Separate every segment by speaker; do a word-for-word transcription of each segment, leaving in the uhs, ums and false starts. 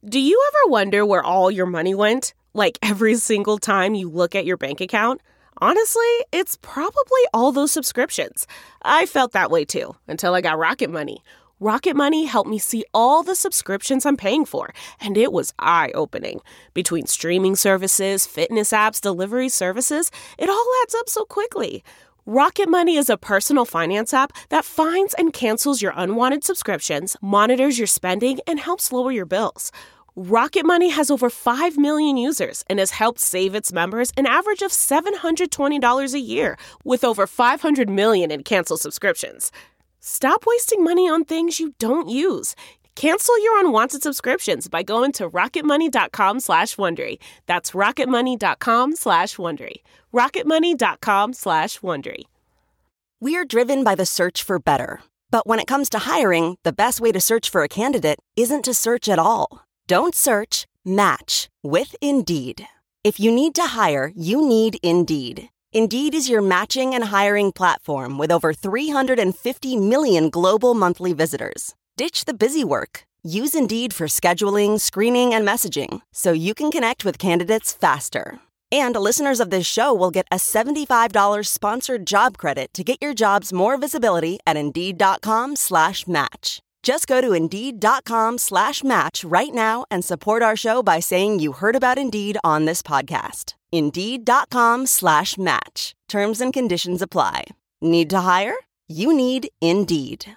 Speaker 1: Do you ever wonder where all your money went? Like every single time you look at your bank account? Honestly, it's probably all those subscriptions. I felt that way too, until I got Rocket Money. Rocket Money helped me see all the subscriptions I'm paying for, and it was eye-opening. Between streaming services, fitness apps, delivery services, it all adds up so quickly. Rocket Money is a personal finance app that finds and cancels your unwanted subscriptions, monitors your spending, and helps lower your bills. Rocket Money has over five million users and has helped save its members an average of seven hundred twenty dollars a year, with over five hundred million in canceled subscriptions. Stop wasting money on things you don't use. Cancel your unwanted subscriptions by going to rocketmoney.com slash Wondery. That's rocketmoney.com slash Wondery. rocketmoney.com slash Wondery.
Speaker 2: We're driven by the search for better. But when it comes to hiring, the best way to search for a candidate isn't to search at all. Don't search, match with Indeed. If you need to hire, you need Indeed. Indeed is your matching and hiring platform with over three hundred fifty million global monthly visitors. Ditch the busy work. Use Indeed for scheduling, screening, and messaging so you can connect with candidates faster. And listeners of this show will get a seventy-five dollars sponsored job credit to get your jobs more visibility at Indeed.com slash match. Just go to Indeed.com slash match right now and support our show by saying you heard about Indeed on this podcast. Indeed.com slash match. Terms and conditions apply. Need to hire? You need Indeed.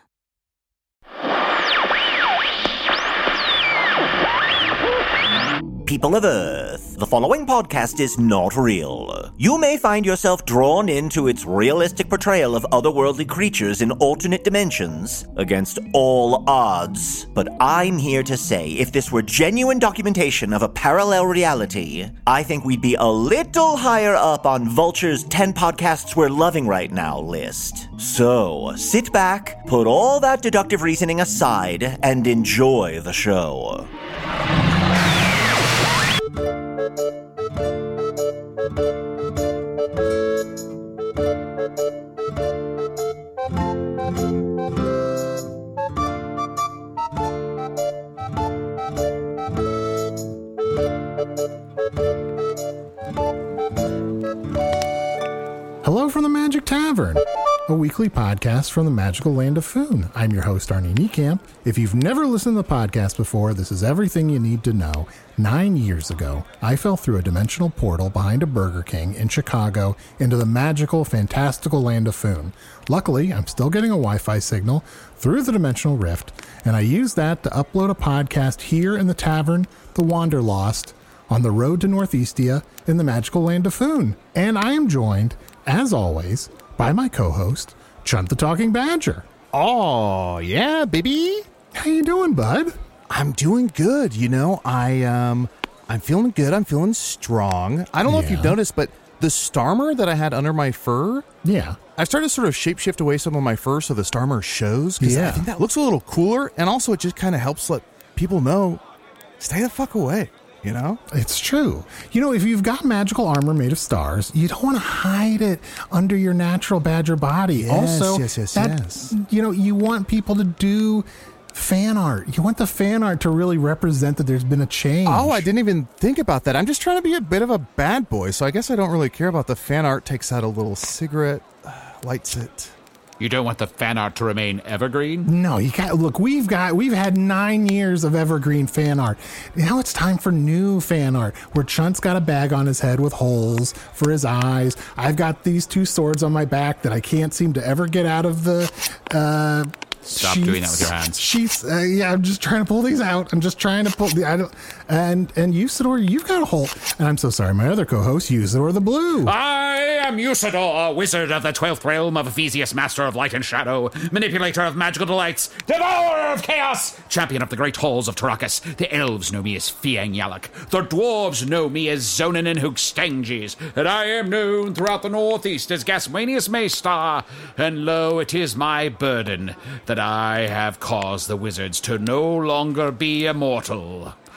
Speaker 3: People of Earth, the following podcast is not real. You may find yourself drawn into its realistic portrayal of otherworldly creatures in alternate dimensions against all odds. But I'm here to say, if this were genuine documentation of a parallel reality, I think we'd be a little higher up on Vulture's ten podcasts we're loving right now list. So, sit back, put all that deductive reasoning aside, and enjoy the show.
Speaker 4: Hello from the Magic Tavern, a weekly podcast from the magical land of Foon. I'm your host, Arnie Niekamp. If you've never listened to the podcast before, this is everything you need to know. Nine years ago, I fell through a dimensional portal behind a Burger King in Chicago into the magical, fantastical land of Foon. Luckily, I'm still getting a Wi-Fi signal through the dimensional rift, and I used that to upload a podcast here in the tavern, The Wanderlost, on the road to Northeastia in the magical land of Foon. And I am joined, as always, by my co-host, Chunt the Talking Badger.
Speaker 5: Oh, yeah, baby.
Speaker 4: How you doing, bud?
Speaker 5: I'm doing good, you know. I, um, I'm feeling good. I'm feeling strong. I don't know
Speaker 4: yeah.
Speaker 5: if you've noticed, but the Starmer that I had under my fur,
Speaker 4: yeah,
Speaker 5: I started to sort of shapeshift away some of my fur so the Starmer shows, because
Speaker 4: yeah.
Speaker 5: I think that looks a little cooler, and also it just kind of helps let people know, stay the fuck away. You know?
Speaker 4: It's true. You know, if you've got magical armor made of stars, you don't want to hide it under your natural badger body.
Speaker 5: Yes,
Speaker 4: also,
Speaker 5: yes, yes,
Speaker 4: that,
Speaker 5: yes.
Speaker 4: You know, you want people to do fan art. You want the fan art to really represent that there's been a change.
Speaker 5: Oh, I didn't even think about that. I'm just trying to be a bit of a bad boy, so I guess I don't really care about the fan art. Takes out a little cigarette, uh, lights it.
Speaker 6: You don't want the fan art to remain evergreen?
Speaker 4: No, you got look, we've got we've had nine years of evergreen fan art. Now it's time for new fan art where Chunt's got a bag on his head with holes for his eyes. I've got these two swords on my back that I can't seem to ever get out of the uh
Speaker 6: Stop
Speaker 4: sheaths,
Speaker 6: doing that with your hands.
Speaker 4: Sheaths, uh, yeah, I'm just trying to pull these out. I'm just trying to pull the I don't and and Usador, you've got a hole. And I'm so sorry, my other co-host, Usador the Blue.
Speaker 6: I am Usador, wizard of the twelfth realm of Ephesius, master of light and shadow, manipulator of magical delights, devourer of chaos, champion of the great halls of Tarakas. The elves know me as Fiang Yalak. The dwarves know me as Zonin and Hookstanges. And I am known throughout the northeast as Gaswanius Maystar. And lo, it is my burden that I have caused the wizards to no longer be immortal.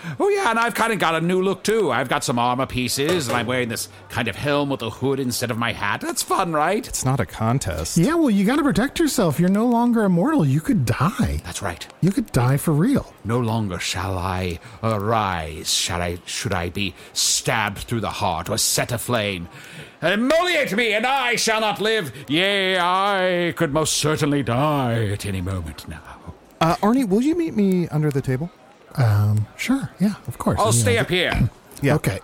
Speaker 6: Oh, yeah, and I've kind of got a new look, too. I've got some armor pieces, and I'm wearing this kind of helm with a hood instead of my hat. That's fun, right?
Speaker 5: It's not a contest.
Speaker 4: Yeah, well, you got to protect yourself. You're no longer immortal. You could die.
Speaker 6: That's right.
Speaker 4: You could die for real.
Speaker 6: No longer shall I arise, shall I, should I be stabbed through the heart or set aflame. Immolate me, and I shall not live. Yea, I could most certainly die at any moment now.
Speaker 5: Uh, Arnie, will you meet me under the table?
Speaker 4: Um, sure. Yeah, of course.
Speaker 6: I'll
Speaker 4: You
Speaker 6: stay
Speaker 4: know,
Speaker 6: up here.
Speaker 5: Yeah.
Speaker 4: Okay.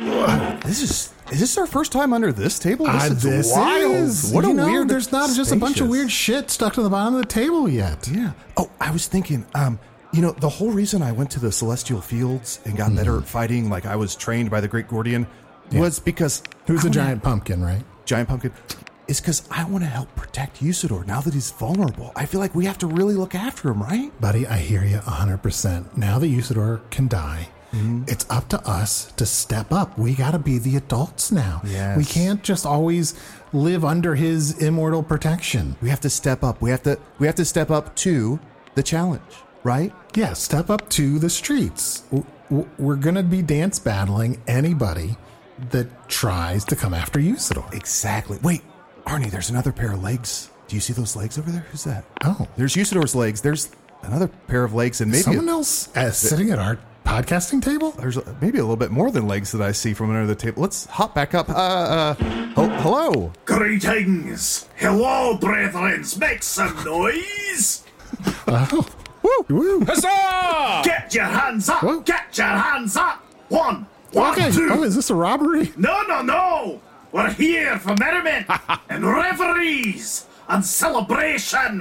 Speaker 5: This is is this our first time under this table? This
Speaker 4: Uh,
Speaker 5: is
Speaker 4: this
Speaker 5: wild.
Speaker 4: is,
Speaker 5: What a
Speaker 4: you know,
Speaker 5: weird.
Speaker 4: there's not just a bunch of
Speaker 5: spacious-
Speaker 4: weird shit stuck to the bottom of the table yet.
Speaker 5: Yeah. Oh, I was thinking, um, you know, the whole reason I went to the Celestial Fields and got better at fighting, like I was trained by the Great Gordian,
Speaker 4: Yeah.
Speaker 5: was because
Speaker 4: Who's
Speaker 5: I
Speaker 4: the
Speaker 5: wanna-
Speaker 4: giant pumpkin, right?
Speaker 5: giant pumpkin, is because I want to help protect Usador now that he's vulnerable. I feel like we have to really look after him, right?
Speaker 4: Buddy, I hear you one hundred percent. Now that Usador can die, it's up to us to step up. We got to be the adults now.
Speaker 5: Yes.
Speaker 4: We can't just always live under his immortal protection.
Speaker 5: We have to step up. We have to. We have to step up to the challenge, right?
Speaker 4: Yeah, step up to the streets. W- w- We're going to be dance battling anybody that tries to come after Usador.
Speaker 5: Exactly. Wait, Arnie, there's another pair of legs. Do you see those legs over there? Who's that?
Speaker 4: Oh.
Speaker 5: There's Usador's legs. There's another pair of legs, and maybe
Speaker 4: Someone else uh, sitting at our podcasting table?
Speaker 5: there's a, maybe a little bit more than legs that I see from under the table. Let's hop back up. Uh, uh, oh, hello.
Speaker 7: Greetings. Hello, brethren. Make some noise.
Speaker 4: Oh. Woo! Woo!
Speaker 6: Huzzah!
Speaker 7: Get your hands up.
Speaker 4: Whoa.
Speaker 7: Get your hands up. One. One,
Speaker 4: Okay.
Speaker 7: two.
Speaker 4: Oh, is this a robbery?
Speaker 7: No, no, no. We're here for merriment and reveries and celebration.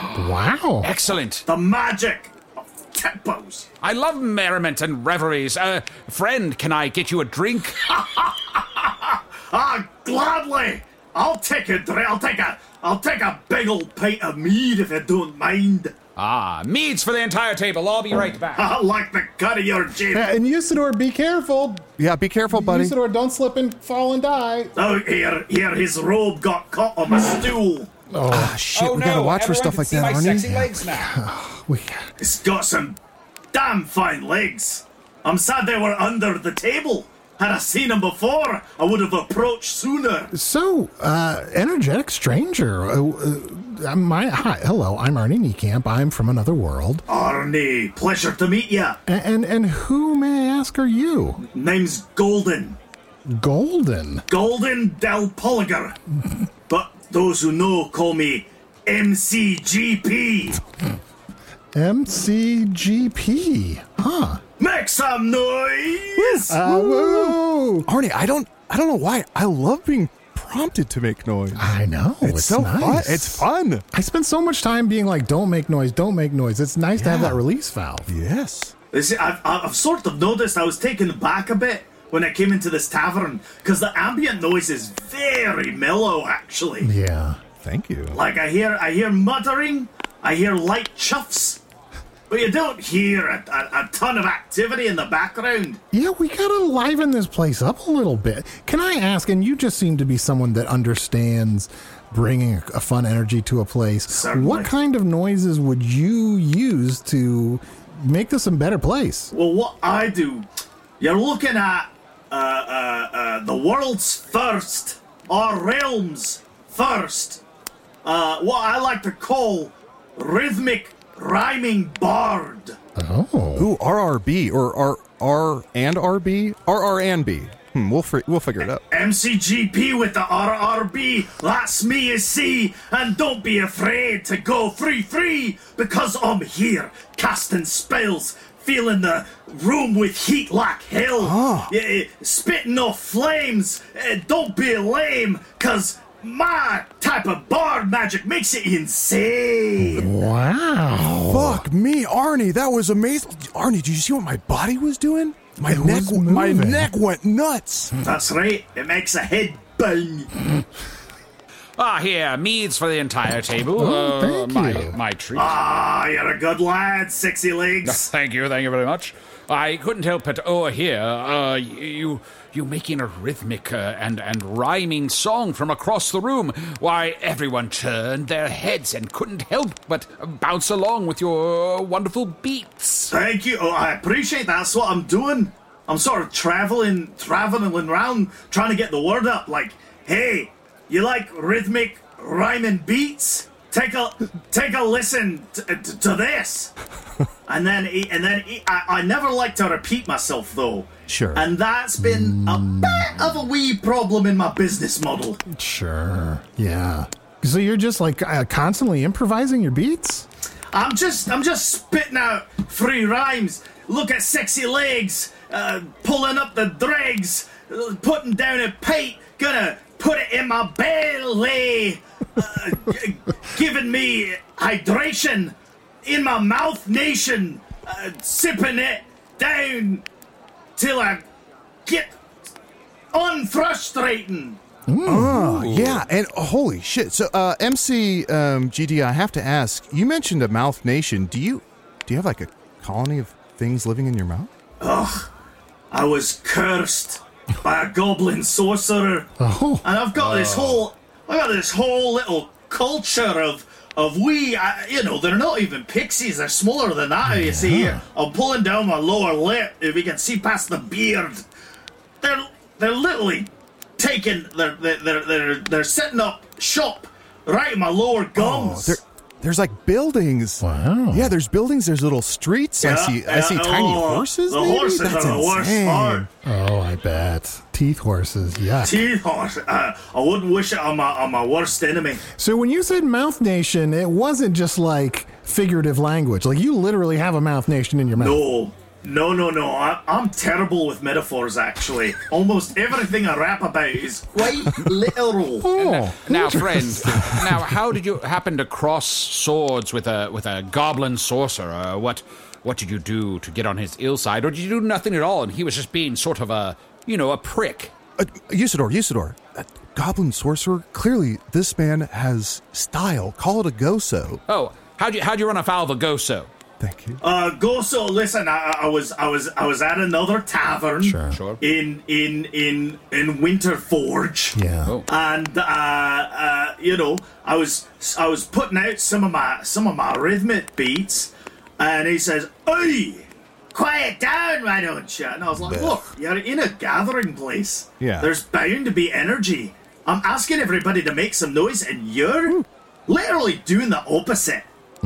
Speaker 4: Wow.
Speaker 6: Excellent.
Speaker 7: The magic of tempos.
Speaker 6: I love merriment and reveries. Uh, friend, can I get you a drink?
Speaker 7: Ah, gladly. I'll take a drink. I'll take a. I'll take a big old pint of mead if you don't mind.
Speaker 6: Ah, meads for the entire table. I'll be right back.
Speaker 7: I like the cut of your jib.
Speaker 4: Yeah, and Usador, be careful.
Speaker 5: Yeah, be careful, buddy.
Speaker 4: Usador, don't slip and fall and die.
Speaker 7: Oh, here, here, his robe got caught on my stool.
Speaker 5: Ah, shit,
Speaker 6: oh,
Speaker 5: we
Speaker 6: no,
Speaker 5: gotta watch for
Speaker 6: everyone
Speaker 5: stuff
Speaker 6: can
Speaker 5: like
Speaker 6: see
Speaker 5: that,
Speaker 6: my
Speaker 5: Arnie.
Speaker 6: sexy legs now.
Speaker 4: We,
Speaker 7: It's got some damn fine legs. I'm sad they were under the table. Had I seen them before, I would have approached sooner.
Speaker 4: so, uh, energetic stranger. Uh, uh, my, hi, hello, I'm Arnie Niekamp. I'm from another world.
Speaker 7: Arnie, pleasure to meet ya.
Speaker 4: And, and and who, may I ask, are you?
Speaker 7: Name's Golden.
Speaker 4: Golden.
Speaker 7: Golden Del Poliger. But those who know call me M C G P.
Speaker 4: M C G P. Huh.
Speaker 7: Make some noise!
Speaker 4: Uh, woo.
Speaker 5: Arnie, I don't, I don't know why. I love being prompted to make noise.
Speaker 4: I know. It's,
Speaker 5: It's, so
Speaker 4: nice.
Speaker 5: fun. It's fun.
Speaker 4: I spend so much time being like, don't make noise, don't make noise. It's nice to have
Speaker 5: Yeah.
Speaker 4: that release valve.
Speaker 5: Yes.
Speaker 7: You see, I've, I've sort of noticed I was taken back a bit when I came into this tavern, because the ambient noise is very mellow, actually.
Speaker 4: Yeah.
Speaker 5: Thank you.
Speaker 7: Like I hear, I hear muttering, I hear light chuffs, but you don't hear a, a, a ton of activity in the background.
Speaker 4: Yeah, we gotta liven this place up a little bit. Can I ask, and you just seem to be someone that understands bringing a, a fun energy to a place.
Speaker 7: Certainly.
Speaker 4: What kind of noises would you use to make this a better place?
Speaker 7: Well, what I do, you're looking at uh, uh, uh, the world's first, our realm's first, uh, what I like to call rhythmic rhyming bard.
Speaker 4: Oh.
Speaker 5: Ooh, R R B or R R and R B? R R and B. Hmm, we'll fr- we'll figure it out.
Speaker 7: M C G P with the R R B, that's me, you see, and don't be afraid to go free free, because I'm here, casting spells, feeling the room with heat like hell,
Speaker 5: Oh.
Speaker 7: yeah, spitting off flames, uh, don't be lame, cause my type of bard magic makes it insane.
Speaker 4: Wow.
Speaker 5: Fuck me, Arnie, that was amazing. Arnie, did you see what my body was doing? My
Speaker 4: It
Speaker 5: neck,
Speaker 4: was
Speaker 5: my
Speaker 4: moving.
Speaker 5: neck went nuts.
Speaker 7: That's right, it makes a head bang.
Speaker 6: Ah, here, meads for the entire table.
Speaker 4: Oh,
Speaker 6: uh,
Speaker 4: thank
Speaker 6: my,
Speaker 4: you.
Speaker 6: my treat.
Speaker 7: Ah, you're a good lad, sexy legs.
Speaker 6: Thank you, thank you very much. I couldn't help but overhear uh, you you making a rhythmic uh, and, and rhyming song from across the room. Why, everyone turned their heads and couldn't help but bounce along with your wonderful beats.
Speaker 7: Thank you. Oh, I appreciate that. That's what I'm doing. I'm sort of traveling, traveling around, trying to get the word up. Like, hey, you like rhythmic rhyming beats? Take a take a listen to, to, to this. And then and then I, I never like to repeat myself though.
Speaker 5: Sure.
Speaker 7: And that's been a bit of a wee problem in my business model.
Speaker 4: Sure. Yeah. So you're just like uh, constantly improvising your beats?
Speaker 7: I'm just I'm just spitting out free rhymes. Look at sexy legs, uh, pulling up the dregs, uh, putting down a pate, gonna put it in my belly, uh, g- giving me hydration in my mouth nation, uh, sipping it down till I get unfrustrating.
Speaker 5: Oh, yeah, and oh, holy shit. So, uh, M C um, G D, I have to ask, you mentioned a mouth nation. Do you do you have like a colony of things living in your mouth?
Speaker 7: Ugh, I was cursed by a goblin sorcerer.
Speaker 4: Oh.
Speaker 7: And I've got this whole, I got this whole little culture of, of we, I, you know, they're not even pixies, they're smaller than that, you see here. I'm pulling down my lower lip, if you can see past the beard. They're, they're literally taking, they're, they're, they're, they're setting up shop right in my lower gums.
Speaker 5: Oh, there's like buildings.
Speaker 4: Wow.
Speaker 5: Yeah, there's buildings, there's little streets. I
Speaker 7: Yeah,
Speaker 5: see I
Speaker 7: yeah,
Speaker 5: see tiny
Speaker 7: oh,
Speaker 5: horses,
Speaker 7: The
Speaker 5: maybe?
Speaker 7: horses
Speaker 5: That's
Speaker 7: are the worst
Speaker 5: insane.
Speaker 7: part.
Speaker 4: Oh, I bet. Teeth horses, yeah.
Speaker 7: Teeth horse. Uh, I wouldn't wish it on my on my worst enemy.
Speaker 4: So when you said mouth nation, it wasn't just like figurative language. Like you literally have a mouth nation in your mouth.
Speaker 7: No, no, no, no. I, I'm terrible with metaphors. Actually, almost everything I rap about is quite literal.
Speaker 4: Oh,
Speaker 6: Now, friend, now how did you happen to cross swords with a with a goblin sorcerer? What what did you do to get on his ill side, or did you do nothing at all and he was just being sort of a, you know, a prick?
Speaker 5: Uh, Usador, Usador, that goblin sorcerer, clearly this man has style. Call it a go-so.
Speaker 6: Oh, how'd you how'd you run afoul of a go-so?
Speaker 5: Thank you.
Speaker 7: Uh, go so listen. I, I was, I was, I was at another tavern
Speaker 4: Sure.
Speaker 6: Sure.
Speaker 7: in in in in Winterforge.
Speaker 4: yeah.
Speaker 6: Oh.
Speaker 7: And uh, uh, you know, I was I was putting out some of my some of my rhythmic beats, and he says, "Oi, quiet down, why don't you?" And I was like, "Look, you're in a gathering place.
Speaker 5: Yeah.
Speaker 7: There's bound to be energy. I'm asking everybody to make some noise, and you're literally doing the opposite."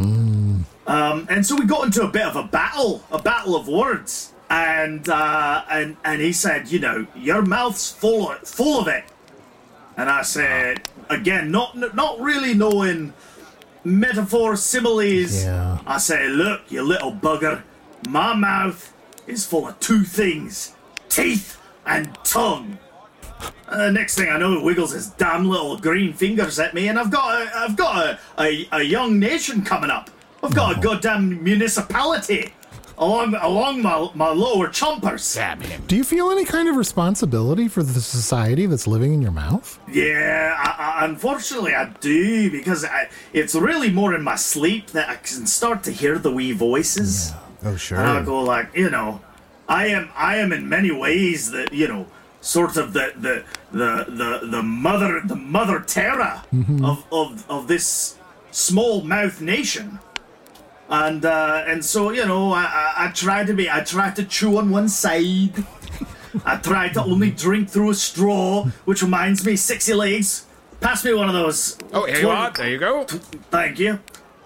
Speaker 7: Um, and so we got into a bit of a battle, a battle of words, and uh, and and he said, "You know, your mouth's full of, full of it." And I said, again, not not really knowing metaphors, similes.
Speaker 4: Yeah.
Speaker 7: I said, "Look, you little bugger, my mouth is full of two things: teeth and tongue." And the next thing I know, he wiggles his damn little green fingers at me, and I've got a, I've got a, a, a young nation coming up. I've got a goddamn municipality along along my my lower chompers.
Speaker 6: Damn him.
Speaker 4: Do you feel any kind of responsibility for the society that's living in your mouth?
Speaker 7: Yeah, I, I, unfortunately I do, because I, it's really more in my sleep that I can start to hear the wee voices.
Speaker 5: Oh, sure.
Speaker 7: And I go like, you know, I am I am in many ways the, you know, sort of the the the the, the mother the mother terra of, of of this small mouth nation. And uh, and so, you know, I, I I try to be I try to chew on one side. I try to only drink through a straw, which reminds me, sexy legs, pass me one of those.
Speaker 6: Oh, here you are. There you go.
Speaker 7: Thank you.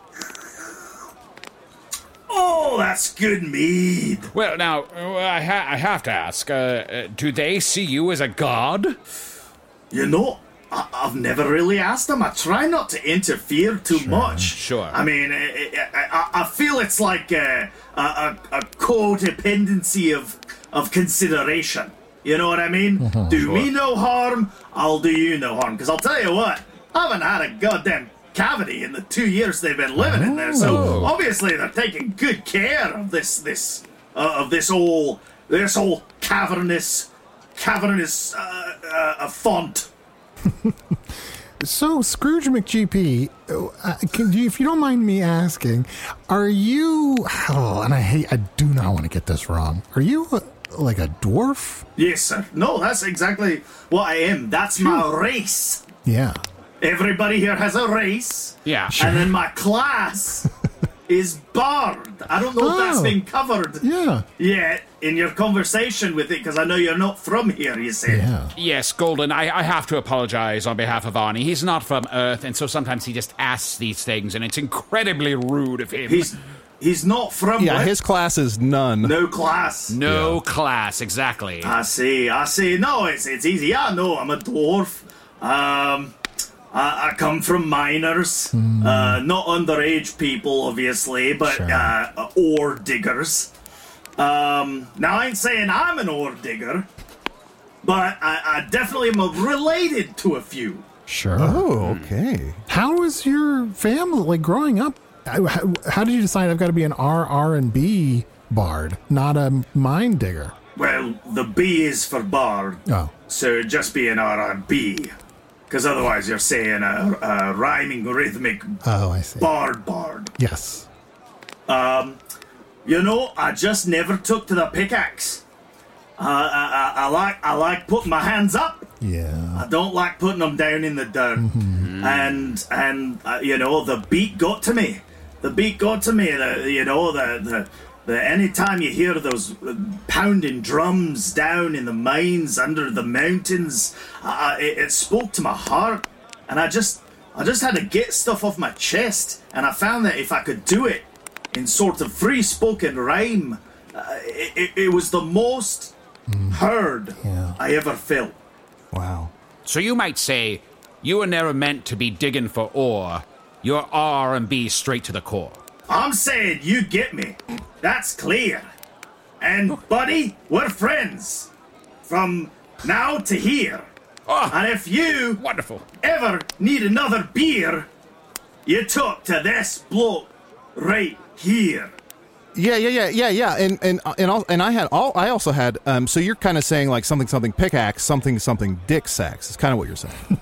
Speaker 7: Oh, that's good mead.
Speaker 6: Well, now, uh, I, ha- I have to ask, uh, uh, do they see you as a god?
Speaker 7: You know, I- I've never really asked them. I try not to interfere too much.
Speaker 6: Sure.
Speaker 7: I mean, I, I, I feel it's like a, a, a, a codependency of of consideration. You know what I mean?
Speaker 6: Mm-hmm.
Speaker 7: Do
Speaker 6: Sure.
Speaker 7: me no harm, I'll do you no harm. Because I'll tell you what, I haven't had a goddamn cavity in the two years they've been living in there. So
Speaker 6: Oh.
Speaker 7: obviously they're taking good care of this this uh, of this whole this whole cavernous cavernous uh, uh, font.
Speaker 4: So, Scrooge McGP, uh, can you, if you don't mind me asking, are you, oh, and I hate, I do not want to get this wrong, are you a, like a dwarf?
Speaker 7: Yes, sir. No, that's exactly what I am. That's my race.
Speaker 4: Yeah.
Speaker 7: Everybody here has a race.
Speaker 6: Yeah.
Speaker 7: And then my class is Bard. I don't know if that's
Speaker 4: Oh.
Speaker 7: been covered
Speaker 4: Yeah.
Speaker 7: yet in your conversation with it, because I know you're not from here, you said.
Speaker 4: Yeah.
Speaker 6: Yes, Golden, I, I have to apologize on behalf of Arnie. He's not from Earth, and so sometimes he just asks these things, and it's incredibly rude of him.
Speaker 7: He's he's not from
Speaker 5: Yeah,
Speaker 7: what?
Speaker 5: his class is none.
Speaker 7: No class.
Speaker 6: no class, exactly.
Speaker 7: I see, I see. No, it's it's easy. Yeah, no, I'm a dwarf. Um, I, I come from miners. Uh, not underage people, obviously, but
Speaker 4: Sure.
Speaker 7: uh, ore diggers. Um, now, I ain't saying I'm an ore digger, but I, I definitely am related to a few.
Speaker 4: Sure.
Speaker 5: Oh, okay.
Speaker 4: How was your family, like, growing up? How, how, how did you decide I've got to be an R R and B bard, not a mine digger?
Speaker 7: Well, the B is for bard,
Speaker 4: Oh.
Speaker 7: so it'd just be an R R B. Because otherwise you're saying a, a rhyming, rhythmic
Speaker 4: Oh, I see.
Speaker 7: bard bard.
Speaker 4: Yes.
Speaker 7: You know, I just never took to the pickaxe. Uh, I, I, I like I like putting my hands up.
Speaker 4: Yeah.
Speaker 7: I don't like putting them down in the dirt. And and uh, you know, the beat got to me. The beat got to me. The you know the the. the anytime you hear those pounding drums down in the mines under the mountains, uh, it, it spoke to my heart, and I just I just had to get stuff off my chest, and I found that if I could do it in sort of free spoken rhyme, uh, it, it, it was the most heard
Speaker 4: Yeah.
Speaker 7: I ever felt.
Speaker 5: Wow.
Speaker 6: So you might say, you were never meant to be digging for ore. You're R and B straight to the core.
Speaker 7: I'm saying you get me. That's clear. And, buddy, we're friends. From now to here.
Speaker 6: Oh,
Speaker 7: And if you
Speaker 6: wonderful.
Speaker 7: ever need another beer, you talk to this bloke right here.
Speaker 5: Yeah, yeah, yeah, yeah, yeah. And and and all, and I had all. I also had. Um. So you're kind of saying like something, something pickaxe, something, something dick sex. It's kind of what you're saying.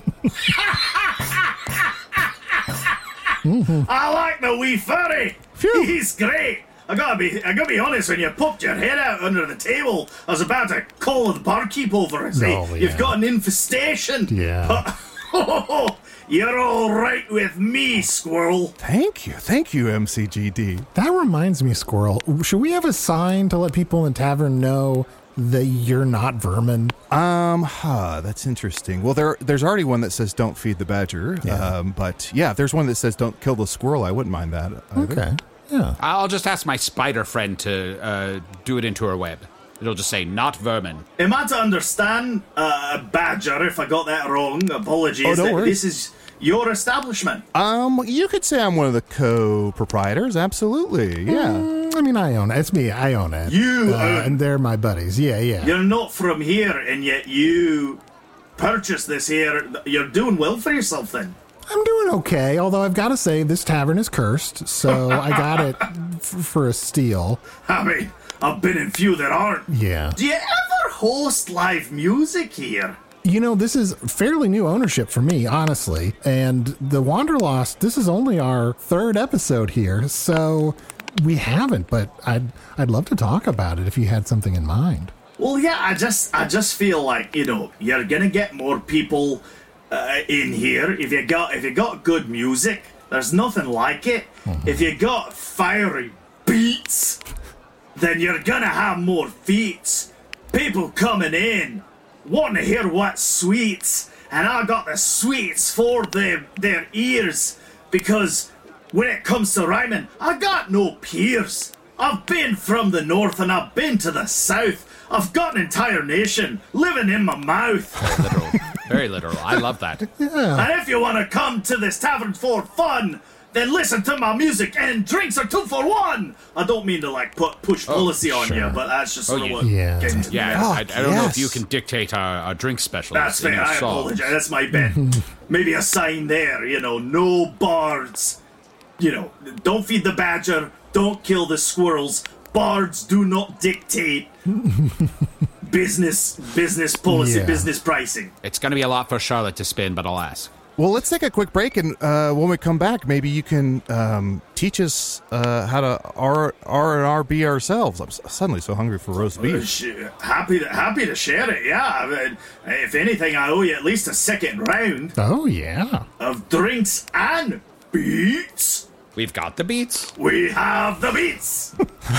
Speaker 7: I like the wee furry.
Speaker 5: Phew.
Speaker 7: He's great. I gotta be, I gotta be honest. When you popped your head out under the table, I was about to call the barkeep over and say,
Speaker 4: Oh, yeah.
Speaker 7: "You've got an infestation."
Speaker 4: Yeah.
Speaker 7: But you're all right with me, squirrel.
Speaker 5: Thank you, thank you, M C G D.
Speaker 4: That reminds me, Squirrel. Should we have a sign to let people in the tavern know that you're not vermin?
Speaker 5: Um, huh, that's interesting. Well, there, there's already one that says "Don't feed the badger."
Speaker 4: Yeah.
Speaker 5: Um, but yeah, if there's one that says "Don't kill the squirrel," I wouldn't mind that. either.
Speaker 4: Okay. Yeah.
Speaker 6: I'll just ask my spider friend to uh, do it into her web. It'll just say, not vermin.
Speaker 7: Am I to understand, uh, Badger, if I got that wrong, apologies,
Speaker 5: Oh, don't
Speaker 7: that
Speaker 5: worry.
Speaker 7: this is your establishment?
Speaker 5: Um, you could say I'm one of the co-proprietors. Absolutely, yeah.
Speaker 4: Mm, I mean, I own it. It's me. I own it.
Speaker 7: You
Speaker 4: uh,
Speaker 7: own-
Speaker 4: and they're my buddies. Yeah, yeah.
Speaker 7: You're not from here, and yet you purchased this here. You're doing well for yourself, then.
Speaker 4: I'm doing okay, although I've got to say this tavern is cursed, so I got it f- for a steal.
Speaker 7: I mean, I've been in few that aren't.
Speaker 4: Yeah.
Speaker 7: Do you ever host live music here?
Speaker 4: You know, this is fairly new ownership for me, honestly. And the Wanderlost, this is only our third episode here, so we haven't, but I'd I'd love to talk about it if you had something in mind.
Speaker 7: Well, yeah, I just, I just feel like, you know, you're gonna get more people uh, in here if you got, if you got good music. There's nothing like it. If you got fiery beats, then you're gonna have more feats. People coming in wanting to hear what's sweets, and I got the sweets for their their ears, because when it comes to rhyming, I got no peers. I've been from the north and I've been to the south. I've got an entire nation living in my mouth.
Speaker 6: Literal. Very literal. I love that.
Speaker 7: And if you want to come to this tavern for fun, then listen to my music and drinks are two for one. I don't mean to like put push policy on you, but that's just sort
Speaker 6: Oh,
Speaker 7: of
Speaker 6: yeah.
Speaker 7: what
Speaker 4: Yeah.
Speaker 7: gets to me.
Speaker 6: Yeah, I, I
Speaker 5: Fuck,
Speaker 6: don't know if
Speaker 5: yes.
Speaker 6: you can dictate our, our drink specials.
Speaker 7: That's
Speaker 6: in
Speaker 7: fair.
Speaker 6: your
Speaker 7: I
Speaker 6: song.
Speaker 7: apologize. That's my bad. Maybe a sign there, you know, no bards. You know, don't feed the badger, don't kill the squirrels. Bards do not dictate business business policy,
Speaker 4: Yeah.
Speaker 7: business pricing.
Speaker 6: It's going to be a lot for Charlotte to spin, but I'll ask.
Speaker 5: Well, let's take a quick break, and uh, when we come back, maybe you can um, teach us uh, how to R R and R B ourselves. I'm suddenly so hungry for roast beef.
Speaker 7: Happy to happy to share it. Yeah, I mean, if anything, I owe you at least a second round.
Speaker 4: Oh yeah,
Speaker 7: of drinks and beats.
Speaker 6: We've got the beats.
Speaker 7: We have the beats.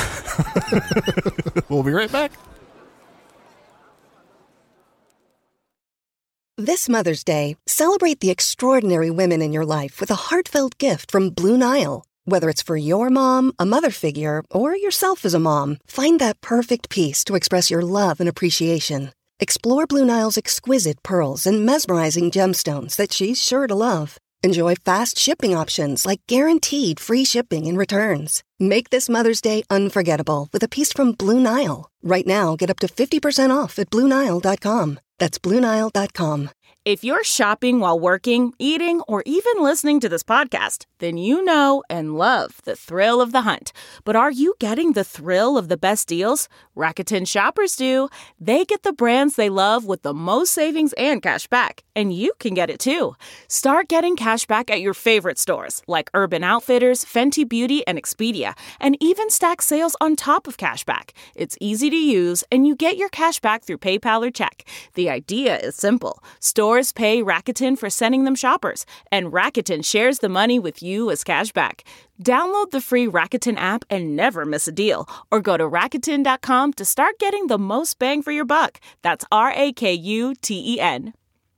Speaker 5: We'll be right back.
Speaker 8: This Mother's Day, celebrate the extraordinary women in your life with a heartfelt gift from Blue Nile. Whether it's for your mom, a mother figure, or yourself as a mom, find that perfect piece to express your love and appreciation. Explore Blue Nile's exquisite pearls and mesmerizing gemstones that she's sure to love. Enjoy fast shipping options like guaranteed free shipping and returns. Make this Mother's Day unforgettable with a piece from Blue Nile. Right now, get up to fifty percent off at Blue Nile dot com. That's Blue Nile dot com.
Speaker 1: If you're shopping while working, eating, or even listening to this podcast, then you know and love the thrill of the hunt. But are you getting the thrill of the best deals? Rakuten shoppers do. They get the brands they love with the most savings and cash back. And you can get it too. Start getting cash back at your favorite stores like Urban Outfitters, Fenty Beauty, and Expedia, and even stack sales on top of cash back. It's easy to use, and you get your cash back through PayPal or check. The idea is simple. Stores pay Rakuten for sending them shoppers, and Rakuten shares the money with you as cash back. Download the free Rakuten app and never miss a deal, or go to Rakuten dot com to start getting the most bang for your buck. That's R A K U T E N.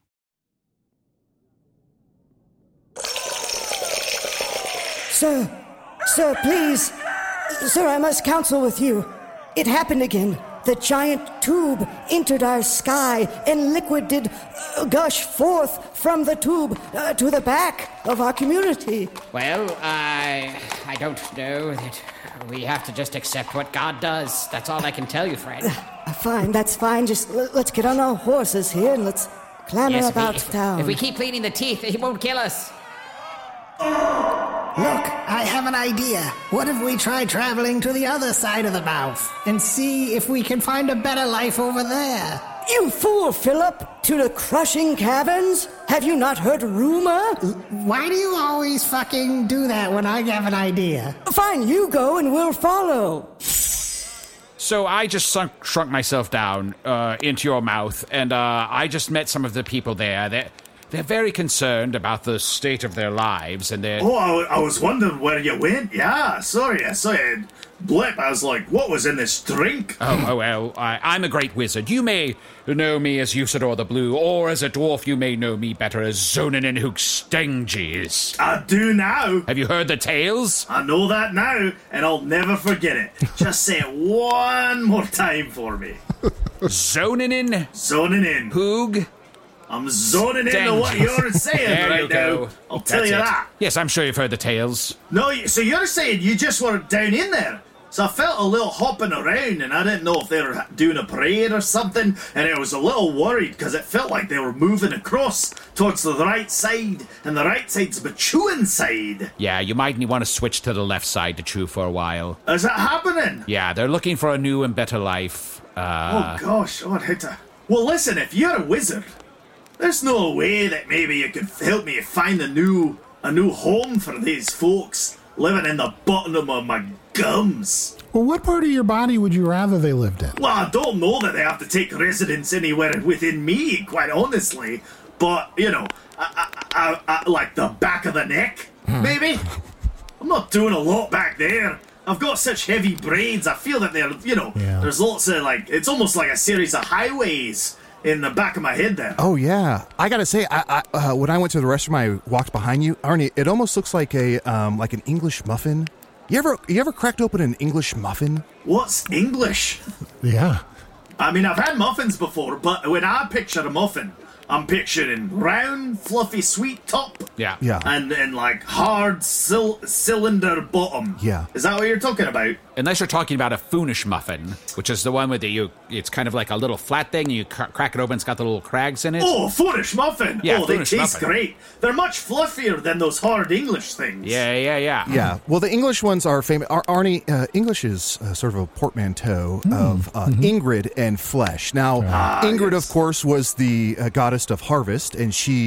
Speaker 9: Sir, sir, please. Sir, I must counsel with you. It happened again. The giant tube entered our sky, and liquid did uh, gush forth from the tube uh, to the back of our community.
Speaker 10: Well, I I don't know that we have to just accept what God does. That's all I can tell you, friend.
Speaker 9: Uh, fine, that's fine. Just l- let's get on our horses here and let's clamber
Speaker 10: yes,
Speaker 9: about
Speaker 10: if we,
Speaker 9: town.
Speaker 10: If we keep cleaning the teeth, he won't kill us.
Speaker 11: Look, I have an idea. What if we try traveling to the other side of the mouth and see if we can find a better life over there?
Speaker 9: You fool, Philip! To the crushing caverns? Have you not heard rumor?
Speaker 11: Why do you always fucking do that when I have an idea?
Speaker 9: Fine, you go and we'll follow.
Speaker 6: So I just sunk, shrunk myself down uh, into your mouth, and uh, I just met some of the people there. They're, they're very concerned about the state of their lives, and they're...
Speaker 7: Oh, I, I was wondering where you went. Yeah, sorry, I saw it. Blip, I was like, what was in this drink?
Speaker 6: Oh, oh well, I, I'm a great wizard. You may know me as Usador the Blue, or as a dwarf you may know me better as Zonin Hookstanges.
Speaker 7: I do now.
Speaker 6: Have you heard the tales?
Speaker 7: I know that now, and I'll never forget it. Just say it one more time for me.
Speaker 6: Zonin in?
Speaker 7: Zoning in.
Speaker 6: Hoog?
Speaker 7: I'm zoning into what you're saying
Speaker 6: there
Speaker 7: right
Speaker 6: you go.
Speaker 7: now. I'll tell
Speaker 6: That's
Speaker 7: you
Speaker 6: it.
Speaker 7: that.
Speaker 6: Yes, I'm sure you've heard the tales.
Speaker 7: No, so you're saying you just were down in there? So I felt a little hopping around, and I didn't know if they were doing a parade or something, and I was a little worried because it felt like they were moving across towards the right side, and the right side's the chewing side.
Speaker 6: Yeah, you might want to switch to the left side to chew for a while.
Speaker 7: Is that happening?
Speaker 6: Yeah, they're looking for a new and better life. Uh,
Speaker 7: oh gosh, oh, I'd hate to... Well, listen, if you're a wizard, there's no way that maybe you could help me find a new, a new home for these folks living in the bottom of my gums.
Speaker 4: Well, what part of your body would you rather they lived in?
Speaker 7: Well, I don't know that they have to take residence anywhere within me, quite honestly. But, you know, I, I, I, I, like the back of the neck, maybe? I'm not doing a lot back there. I've got such heavy braids, I feel that they're, you know, yeah. There's lots of, like, it's almost like a series of highways in the back of my head there.
Speaker 5: Oh, yeah. I gotta say, I, I, uh, when I went to the restroom, I walked behind you. Arnie, it almost looks like a um, like an English muffin. You ever you ever cracked open an English muffin?
Speaker 7: What's English?
Speaker 4: Yeah.
Speaker 7: I mean, I've had muffins before, but when I picture a muffin, I'm picturing round, fluffy, sweet top.
Speaker 6: Yeah.
Speaker 5: Yeah.
Speaker 7: And then, like, hard sil- cylinder bottom.
Speaker 5: Yeah.
Speaker 7: Is that what you're talking about?
Speaker 6: Unless you're talking about a Foonish muffin, which is the one with the, you, it's kind of like a little flat thing, you cr- crack it open, it's got the little crags in it.
Speaker 7: Oh, Foonish muffin!
Speaker 6: Yeah,
Speaker 7: oh, they
Speaker 6: Foonish
Speaker 7: taste
Speaker 6: muffin.
Speaker 7: great. They're much fluffier than those hard English things.
Speaker 6: Yeah, yeah, yeah.
Speaker 5: Yeah. Well, the English ones are famous. Ar- Arnie, uh, English is uh, sort of a portmanteau
Speaker 4: Mm.
Speaker 5: of uh, mm-hmm. Ingrid and flesh. Now,
Speaker 7: ah,
Speaker 5: Ingrid,
Speaker 7: yes.
Speaker 5: of course, was the uh, goddess of harvest, and she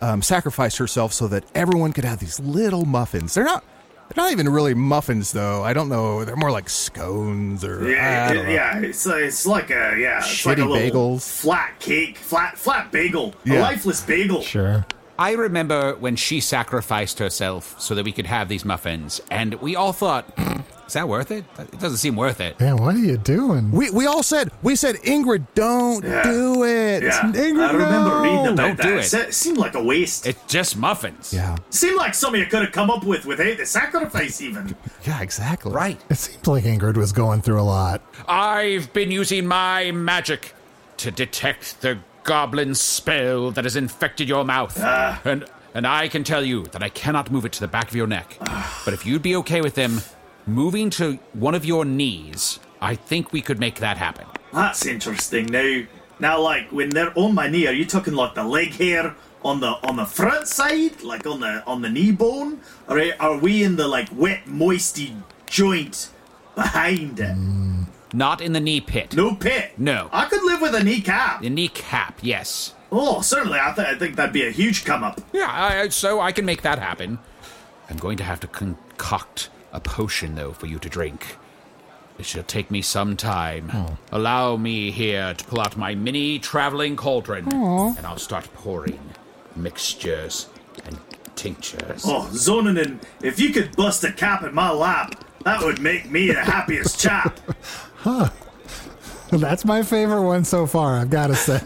Speaker 5: um, sacrificed herself so that everyone could have these little muffins. They're not they're not even really muffins, though. I don't know. They're more like scones or
Speaker 7: yeah,
Speaker 5: I don't know.
Speaker 7: yeah. It's uh, it's like a yeah, it's
Speaker 5: Shitty
Speaker 7: like a little
Speaker 5: bagels.
Speaker 7: flat cake, flat flat bagel,
Speaker 5: Yeah.
Speaker 7: a lifeless bagel.
Speaker 4: Sure.
Speaker 6: I remember when she sacrificed herself so that we could have these muffins, and we all thought, is that worth it? It doesn't seem worth it.
Speaker 4: Man, what are you doing?
Speaker 5: We we all said we said Ingrid, don't
Speaker 7: Yeah.
Speaker 5: do it.
Speaker 7: Yeah,
Speaker 5: Ingrid,
Speaker 7: I remember
Speaker 5: no.
Speaker 7: reading about
Speaker 6: Don't
Speaker 7: that.
Speaker 6: do
Speaker 7: It.
Speaker 6: it.
Speaker 7: se- It seemed like a waste.
Speaker 6: It's just muffins.
Speaker 5: Yeah,
Speaker 7: seemed like something you could have come up with without the sacrifice, even.
Speaker 5: yeah, exactly.
Speaker 6: Right.
Speaker 4: It seems like Ingrid was going through a lot.
Speaker 6: I've been using my magic to detect the goblin spell that has infected your mouth.
Speaker 7: Ah.
Speaker 6: And and I can tell you that I cannot move it to the back of your neck. But if you'd be okay with them moving to one of your knees, I think we could make that happen.
Speaker 7: That's interesting. Now, now, like when they're on my knee, are you talking like the leg hair on the on the front side, like on the on the knee bone, or are we in the like wet, moisty joint behind it?
Speaker 4: Mm.
Speaker 6: Not in the knee pit.
Speaker 7: No pit.
Speaker 6: No.
Speaker 7: I could live with a kneecap.
Speaker 6: The kneecap, yes.
Speaker 7: Oh, certainly. I, th- I think that'd be a huge come up.
Speaker 6: Yeah, I, so I can make that happen. I'm going to have to concoct a potion, though, for you to drink. It shall take me some time.
Speaker 4: Oh.
Speaker 6: Allow me here to pull out my mini traveling cauldron,
Speaker 4: Aw.
Speaker 6: and I'll start pouring mixtures and tinctures.
Speaker 7: Oh, zoning in. If you could bust a cap in my lap, that would make me the happiest chap.
Speaker 4: Huh. That's my favorite one so far, I've got to say.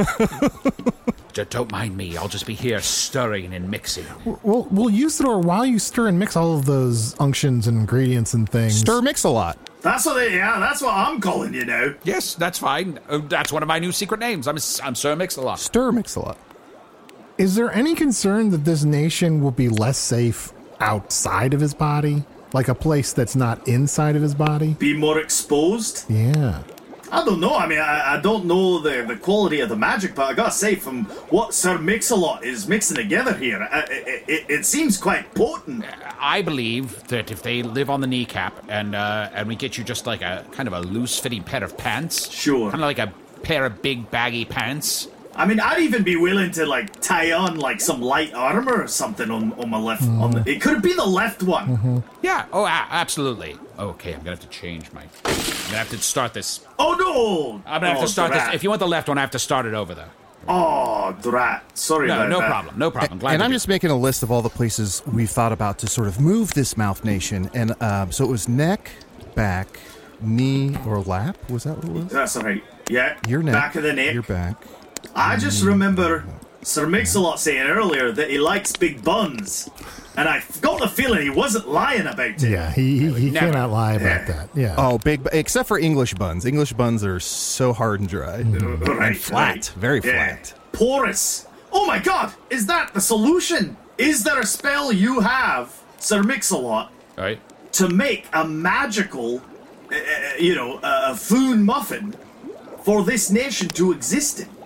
Speaker 6: D- Don't mind me. I'll just be here stirring and mixing.
Speaker 4: Well, well, Usador, while you stir and mix all of those unctions and ingredients and things.
Speaker 5: Stir mix a lot.
Speaker 7: That's what they, yeah, that's what I'm calling you now.
Speaker 6: Yes, that's fine. Uh, that's one of my new secret names. I'm I'm Sir Mix-a-Lot.
Speaker 5: Stir mix a lot.
Speaker 4: Is there any concern that this nation will be less safe outside of his body? Like a place that's not inside of his body?
Speaker 7: Be more exposed?
Speaker 4: Yeah.
Speaker 7: I don't know. I mean, I, I don't know the, the quality of the magic, but I gotta say, from what Sir Mix-a-Lot is mixing together here, I, it, it, it seems quite potent.
Speaker 6: I believe that if they live on the kneecap and uh, and we get you just like a kind of a loose-fitting pair of pants,
Speaker 7: Sure.
Speaker 6: kind of like a pair of big baggy pants.
Speaker 7: I mean, I'd even be willing to like tie on like some light armor or something on, on my left. On the, it could be the left one.
Speaker 4: Mm-hmm.
Speaker 6: Yeah. Oh, a- absolutely. Okay, I'm gonna have to change my. I'm gonna have to start this.
Speaker 7: Oh no!
Speaker 6: I'm gonna have
Speaker 7: oh,
Speaker 6: to start
Speaker 7: drat.
Speaker 6: this. If you want the left one, I have to start it over though.
Speaker 7: Oh, drat. Sorry
Speaker 6: No,
Speaker 7: about
Speaker 6: no
Speaker 7: that.
Speaker 6: problem. No problem. Glad
Speaker 5: and
Speaker 6: to
Speaker 5: I'm
Speaker 6: do
Speaker 5: just making a list of all the places we've thought about to sort of move this mouth nation. And um, so it was neck, back, knee, or lap. Was that what it was?
Speaker 7: That's all right. Yeah.
Speaker 5: Your neck.
Speaker 7: Back of the neck.
Speaker 5: Your back.
Speaker 7: I just remember Sir Mix-a-Lot saying earlier that he likes big buns. And I got the feeling he wasn't lying about it.
Speaker 4: Yeah, he, he, he
Speaker 6: Never.
Speaker 4: cannot lie about
Speaker 7: Yeah.
Speaker 4: that. Yeah.
Speaker 5: Oh, big, bu- except for English buns. English buns are so hard and dry.
Speaker 7: Right,
Speaker 5: And flat.
Speaker 7: right.
Speaker 5: Very
Speaker 7: Yeah.
Speaker 5: flat.
Speaker 7: Porous. Oh my god! Is that the solution? Is there a spell you have, Sir Mix-a-Lot,
Speaker 6: All right.
Speaker 7: to make a magical, uh, uh, you know, uh, a foon muffin for this nation to exist in?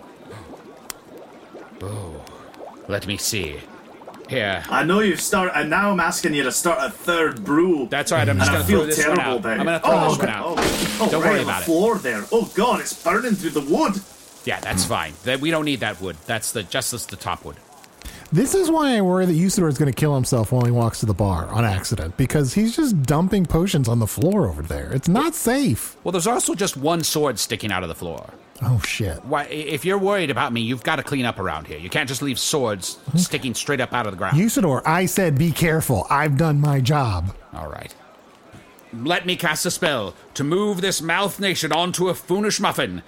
Speaker 6: Oh, let me see. Here.
Speaker 7: I know you've started, and now I'm asking you to start a third brew.
Speaker 6: That's all right. I'm just
Speaker 7: and
Speaker 6: gonna
Speaker 7: I feel
Speaker 6: throw this one
Speaker 7: terrible
Speaker 6: out.
Speaker 7: about
Speaker 6: I'm
Speaker 7: it.
Speaker 6: gonna throw
Speaker 7: oh,
Speaker 6: this one
Speaker 7: okay.
Speaker 6: out.
Speaker 7: Oh, oh,
Speaker 6: Don't
Speaker 7: right
Speaker 6: worry
Speaker 7: on
Speaker 6: about
Speaker 7: the
Speaker 6: it.
Speaker 7: floor there. Oh god, it's burning through the wood.
Speaker 6: Yeah, that's fine. That we don't need that wood. That's the just that's the top wood.
Speaker 4: This is why I worry that Usador is going to kill himself when he walks to the bar on accident, because he's just dumping potions on the floor over there. It's not safe.
Speaker 6: Well, there's also just one sword sticking out of the floor.
Speaker 4: Oh, shit.
Speaker 6: Why? If you're worried about me, you've got to clean up around here. You can't just leave swords sticking straight up out of the ground.
Speaker 4: Usador, I said be careful. I've done my job.
Speaker 6: All right. Let me cast a spell to move this mouth nation onto a foonish muffin.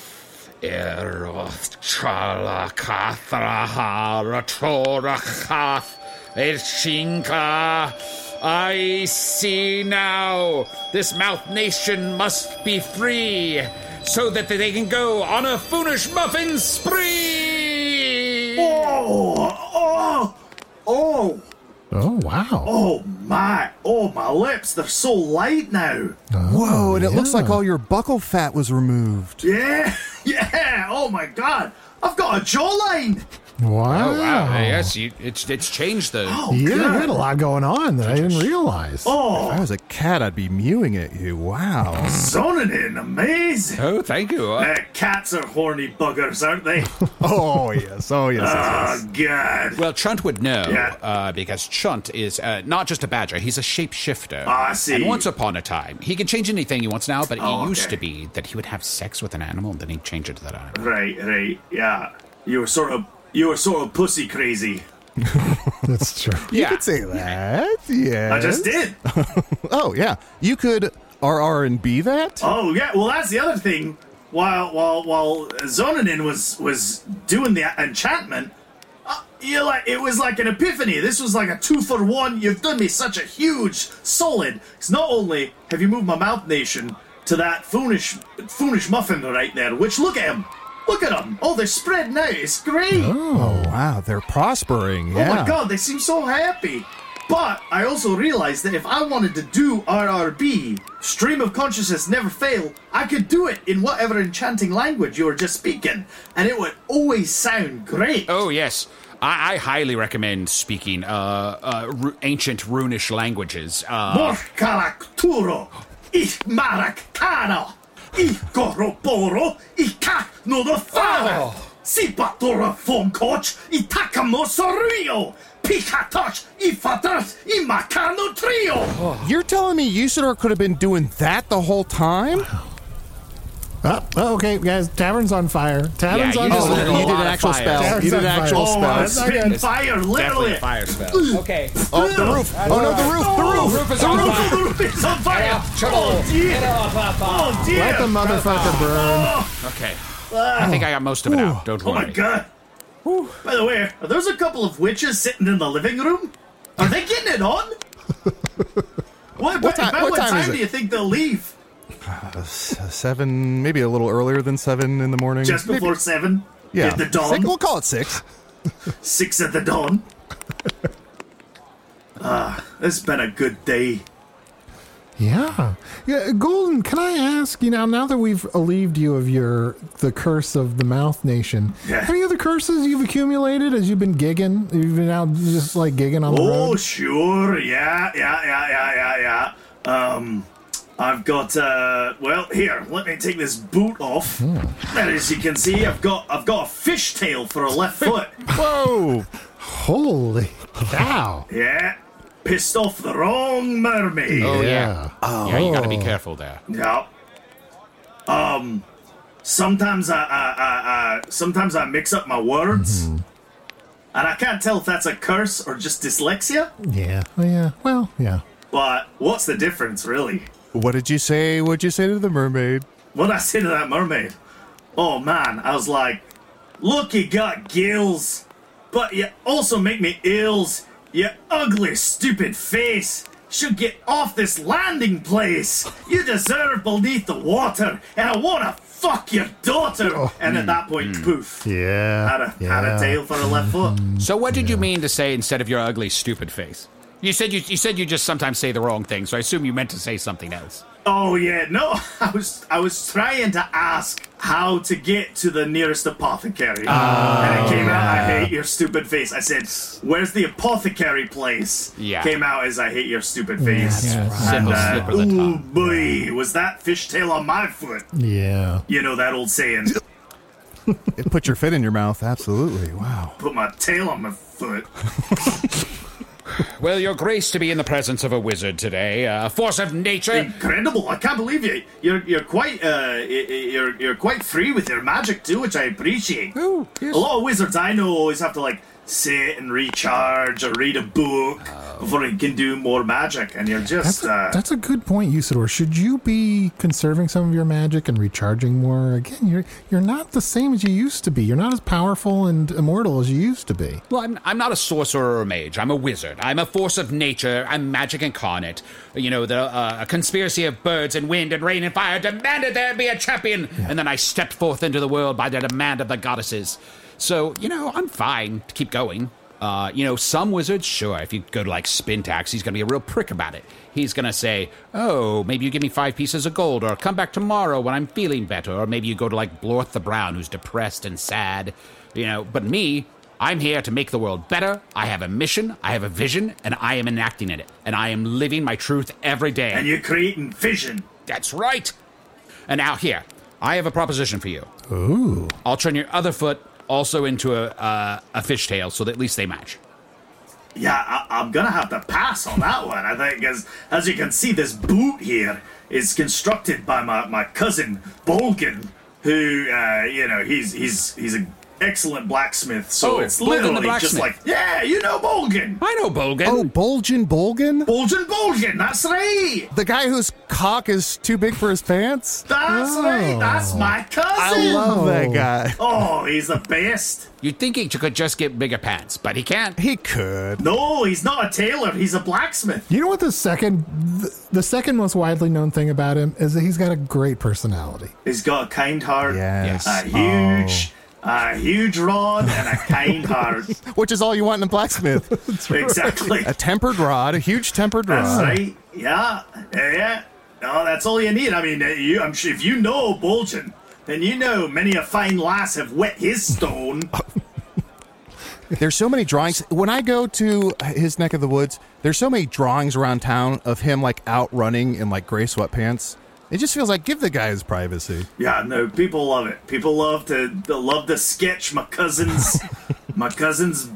Speaker 6: Eroth chalakathraha ratorachath echinka. I see now. This mouth nation must be free, so that they can go on a foonish muffin spree.
Speaker 7: Oh, oh, oh,
Speaker 4: Oh, wow.
Speaker 7: oh my, oh my lips, they're so light now.
Speaker 5: Whoa, and it looks
Speaker 4: yeah.
Speaker 5: like all your buckle fat was removed.
Speaker 7: Yeah, yeah, oh my god, I've got a jawline.
Speaker 4: Wow.
Speaker 6: Oh, wow. Yes, you, it's it's changed the...
Speaker 4: Oh, yeah, you had a lot going on that I didn't realize.
Speaker 5: Oh. If I was a cat, I'd be mewing at you. Wow.
Speaker 7: Zonin, amazing.
Speaker 6: Oh, thank you.
Speaker 7: Uh, cats are horny buggers, aren't they?
Speaker 5: Oh, yes. Oh, yes. yes,
Speaker 7: Oh, God.
Speaker 6: Well, Chunt would know,
Speaker 7: Yeah.
Speaker 6: uh, because Chunt is uh, not just a badger, he's a shapeshifter.
Speaker 7: Ah, I see.
Speaker 6: And once upon a time, he can change anything he wants now, but
Speaker 7: Oh,
Speaker 6: it used
Speaker 7: okay.
Speaker 6: to be that he would have sex with an animal and then he'd change it to that animal.
Speaker 7: Right, right, yeah. You were sort of, you were sort of pussy crazy.
Speaker 4: That's true.
Speaker 5: You
Speaker 6: Yeah.
Speaker 5: could say that. Yeah.
Speaker 7: I just did.
Speaker 5: Oh, yeah. You could R R and B that?
Speaker 7: Oh, yeah. Well, that's the other thing. While while while Zonin was was doing the enchantment, uh, you like it was like an epiphany. This was like a two for one. You've done me such a huge solid. Because not only have you moved my mouth nation to that foolish foolish muffin right there, which look at him. Look at them. Oh, they're spread now. It's great.
Speaker 5: Oh, wow. They're prospering. Yeah.
Speaker 7: Oh my god, they seem so happy. But I also realized that if I wanted to do R R B, stream of consciousness never fail, I could do it in whatever enchanting language you were just speaking, and it would always sound great.
Speaker 6: Oh, yes. I, I highly recommend speaking uh, uh, ru- ancient runish languages. Uh,
Speaker 7: Morkalakturo, ich maraktano, ich koroboro, ich ka no the fara, sipatora phone coach, itakamo sorio. Pikatoch, Ifatras, Imakano Trio!
Speaker 5: You're telling me Usador could have been doing that the whole time?
Speaker 4: Oh, oh, okay, guys, Tavern's on fire. Tavern's
Speaker 6: Yeah,
Speaker 4: on
Speaker 6: you just
Speaker 5: Oh,
Speaker 6: lit
Speaker 4: fire.
Speaker 6: a
Speaker 5: you did
Speaker 6: lot
Speaker 5: an
Speaker 6: of
Speaker 5: actual
Speaker 6: fire.
Speaker 5: spell.
Speaker 4: Tavern's
Speaker 5: You did
Speaker 4: on
Speaker 5: an
Speaker 4: fire.
Speaker 5: actual
Speaker 7: Oh,
Speaker 5: spell.
Speaker 7: it's spitting
Speaker 4: It's
Speaker 7: fire,
Speaker 6: Definitely
Speaker 7: literally!
Speaker 6: a fire spell. Okay.
Speaker 5: Oh, the roof. Oh, no, the roof. The
Speaker 6: The
Speaker 5: roof.
Speaker 6: roof is
Speaker 7: The
Speaker 6: on
Speaker 7: roof,
Speaker 6: fire.
Speaker 7: the roof is on fire!
Speaker 6: Yeah, trouble.
Speaker 7: Oh dear!
Speaker 6: Get off, off, off.
Speaker 7: Oh dear!
Speaker 4: Let the motherfucker burn.
Speaker 6: Okay. I think I got most of it out. Don't
Speaker 7: Oh
Speaker 6: worry.
Speaker 7: my god! By the way, are those a couple of witches sitting in the living room? Are they getting it on? What,
Speaker 5: What ti-
Speaker 7: about
Speaker 5: what
Speaker 7: what
Speaker 5: time
Speaker 7: time,
Speaker 5: is it?
Speaker 7: do you think they'll leave?
Speaker 5: Uh, seven, maybe a little earlier than seven in the morning.
Speaker 7: Just
Speaker 5: Maybe-
Speaker 7: before seven?
Speaker 5: Yeah.
Speaker 7: At the dawn?
Speaker 5: Six, we'll call it six.
Speaker 7: Six at the dawn? Ah, it's been a good day.
Speaker 4: Yeah. Yeah, Golden, can I ask, you know, now that we've relieved you of your the curse of the Mouth Nation,
Speaker 7: Yeah.
Speaker 4: any other curses you've accumulated as you've been gigging? You've been out just like gigging on the
Speaker 7: Oh,
Speaker 4: road?
Speaker 7: sure. Yeah, yeah, yeah, yeah, yeah, yeah. Um, I've got, uh, well, here, let me take this boot off.
Speaker 4: Hmm.
Speaker 7: And as you can see, I've got, I've got a fishtail for a left foot.
Speaker 5: Whoa.
Speaker 4: Holy cow.
Speaker 7: Yeah. Pissed off the wrong mermaid.
Speaker 6: Oh, yeah.
Speaker 4: Yeah.
Speaker 6: Yeah, you gotta be careful there.
Speaker 7: Yeah. Um, sometimes I, I, I, I sometimes I mix up my words.
Speaker 4: Mm-hmm.
Speaker 7: And I can't tell if that's a curse or just dyslexia.
Speaker 4: Yeah. Oh, yeah. Well, yeah.
Speaker 7: But what's the difference, really?
Speaker 5: What did you say? What'd you say to the mermaid?
Speaker 7: What did I say to that mermaid? Oh man, I was like, look, you got gills, but you also make me ills. You ugly, stupid face. Should get off this landing place. You deserve beneath the water, and I wanna fuck your daughter. And at that point, poof.
Speaker 4: Yeah.
Speaker 7: Had a,
Speaker 4: yeah.
Speaker 7: had a tail for a left foot.
Speaker 6: So what did you mean to say instead of your ugly, stupid face? You said you, you said you just sometimes say the wrong thing, so I assume you meant to say something else.
Speaker 7: Oh yeah, no, I was I was trying to ask how to get to the nearest apothecary, and it came out. I hate your stupid face. I said, "Where's the apothecary place?"
Speaker 6: Yeah.
Speaker 7: Came out as I hate your stupid face.
Speaker 4: Yeah,
Speaker 7: And,
Speaker 6: Simple
Speaker 7: uh,
Speaker 6: slip of the
Speaker 7: ooh
Speaker 6: tongue.
Speaker 7: boy, was that fishtail on my foot?
Speaker 4: Yeah.
Speaker 7: You know that old saying,
Speaker 5: It put your fit in your mouth. Absolutely. Wow.
Speaker 7: "Put my tail on my foot."
Speaker 6: Well, your grace to be in the presence of a wizard today, a force of nature.
Speaker 7: Incredible! I can't believe you. You're you're quite uh you're you're quite free with your magic too, which I appreciate.
Speaker 6: Oh, yes.
Speaker 7: A lot of wizards I know always have to like sit and recharge or read a book before you can do more magic, and you're
Speaker 4: That's
Speaker 7: just
Speaker 4: a,
Speaker 7: uh,
Speaker 4: that's a good point, Usador. Should you be conserving some of your magic and recharging more? Again, you're you're not the same as you used to be. You're not as powerful and immortal as you used to be.
Speaker 6: Well, I'm, I'm not a sorcerer or a mage. I'm a wizard. I'm a force of nature. I'm magic incarnate. You know, the uh, a conspiracy of birds and wind and rain and fire demanded there be a champion, and then I stepped forth into the world by the demand of the goddesses. So, you know, I'm fine to keep going. Uh, you know, some wizards, sure, if you go to like Spintax, he's going to be a real prick about it. He's going to say, oh, maybe you give me five pieces of gold, or come back tomorrow when I'm feeling better, or maybe you go to like Blorth the Brown, who's depressed and sad. You know, but me, I'm here to make the world better. I have a mission, I have a vision, and I am enacting it. And I am living my truth every day.
Speaker 7: And you're creating vision.
Speaker 6: That's right. And now here, I have a proposition for you.
Speaker 4: Ooh.
Speaker 6: I'll turn your other foot also into a uh, a fishtail so that at least they match.
Speaker 7: Yeah, I, I'm gonna have to pass on that one, I think, because as you can see, this boot here is constructed by my, my cousin Bolgan, who, uh, you know, he's he's he's an excellent blacksmith, so
Speaker 6: Oh,
Speaker 7: it's
Speaker 6: Bolgan the
Speaker 7: literally just
Speaker 6: blacksmith.
Speaker 7: like, yeah, you know Bolgan.
Speaker 6: I know Bolgan.
Speaker 5: Oh, Bulgin Bolgan?
Speaker 7: Bolgan Bolgan, that's right.
Speaker 5: The guy whose cock is too big for his pants?
Speaker 7: That's
Speaker 4: Oh.
Speaker 7: right, that's my cousin.
Speaker 5: I love that guy.
Speaker 7: Oh, he's the best.
Speaker 6: You'd think he could just get bigger pants, but he can't.
Speaker 5: He could.
Speaker 7: No, he's not a tailor, he's a blacksmith.
Speaker 4: You know what the second the, the second most widely known thing about him is that he's got a great personality.
Speaker 7: He's got a kind heart,
Speaker 5: Yes.
Speaker 7: a huge, a huge rod, and a kind heart.
Speaker 5: Which is all you want in a blacksmith.
Speaker 7: Exactly.
Speaker 5: A tempered rod, a huge tempered
Speaker 7: That's
Speaker 5: rod.
Speaker 7: right. Yeah, yeah, yeah. No, that's all you need. I mean, uh, you, I'm sure if you know Bolgen, then you know many a fine lass have wet his stone.
Speaker 5: There's so many drawings. When I go to his neck of the woods, there's so many drawings around town of him like out running in like gray sweatpants. It just feels like give the guy his privacy.
Speaker 7: Yeah, no, people love it. People love to they love to sketch my cousin's my cousin's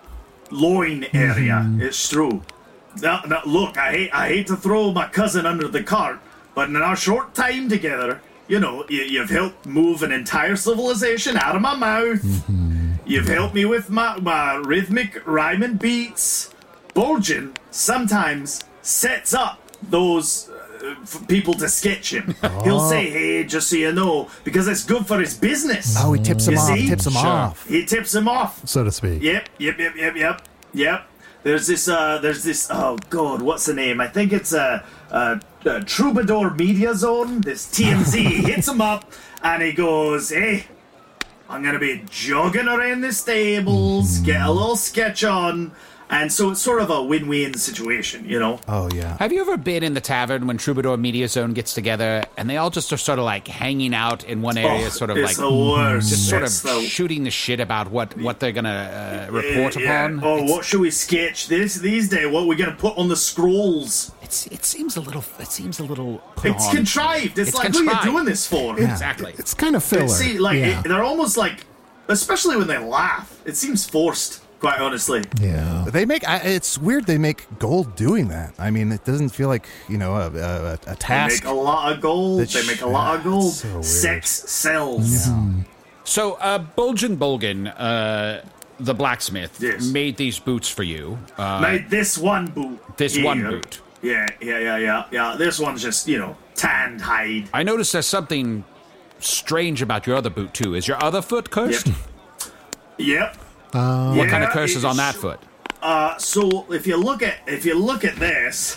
Speaker 7: loin area. It's true. Now, now, look, I hate I hate to throw my cousin under the cart, but in our short time together, you know, you, you've helped move an entire civilization out of my mouth. You've helped me with my, my rhythmic rhyming beats. Bolgen sometimes sets up those uh, f- people to sketch him. He'll say, hey, just so you know, because it's good for his business.
Speaker 5: Oh, he tips him
Speaker 7: You
Speaker 5: off.
Speaker 7: see?
Speaker 5: Tips him
Speaker 6: Sure.
Speaker 5: off.
Speaker 7: He tips him off.
Speaker 4: So to speak.
Speaker 7: Yep, yep, yep, yep, yep, yep. There's this, uh, there's this, oh god, what's the name? I think it's a, uh, uh, Troubadour Media Zone, this T M Z. He hits him up and he goes, hey, I'm gonna be jogging around the stables, get a little sketch on. And so it's sort of a win-win situation, you know?
Speaker 5: Oh, yeah.
Speaker 6: Have you ever been in the tavern when Troubadour Media Zone gets together and they all just are sort of like hanging out in one area,
Speaker 7: Oh,
Speaker 6: sort of
Speaker 7: it's
Speaker 6: like
Speaker 7: the worst.
Speaker 6: just sort of
Speaker 7: It's the-
Speaker 6: shooting the shit about what, what they're gonna uh, report
Speaker 7: Yeah,
Speaker 6: upon?
Speaker 7: Oh,
Speaker 6: It's-
Speaker 7: what should we sketch this these days? What are we gonna put on the scrolls?
Speaker 6: It's, it seems a little. It seems a little. put
Speaker 7: It's
Speaker 6: on.
Speaker 7: contrived. It's,
Speaker 6: It's
Speaker 7: like, who are
Speaker 6: contrived.
Speaker 7: you doing this for?
Speaker 6: Exactly.
Speaker 4: It's kind of filler.
Speaker 7: See, like
Speaker 4: yeah.
Speaker 7: it, they're almost like, especially when they laugh, it seems forced. Quite honestly,
Speaker 4: yeah.
Speaker 5: They make I- it's weird. They make gold doing that. I mean, it doesn't feel like you know a, a, a
Speaker 7: they
Speaker 5: task.
Speaker 7: make a lot of gold.
Speaker 5: That's-
Speaker 7: They make a lot of
Speaker 5: yeah,
Speaker 7: gold.
Speaker 5: it's so weird.
Speaker 7: Sex sells.
Speaker 6: So, uh, Bulgin Bolgan, uh, the blacksmith,
Speaker 7: Yes.
Speaker 6: made these boots for you. Uh,
Speaker 7: Made this one boot.
Speaker 6: this one
Speaker 7: here.
Speaker 6: boot.
Speaker 7: Yeah, yeah, yeah, yeah, yeah. This one's just you know tanned hide.
Speaker 6: I noticed there's something strange about your other boot too. Is your other foot cursed?
Speaker 7: Yep. Yep.
Speaker 4: Uh,
Speaker 6: What kind of
Speaker 7: Yeah,
Speaker 6: curse is on
Speaker 7: it's-
Speaker 6: that foot?
Speaker 7: Uh, so if you look at if you look at this,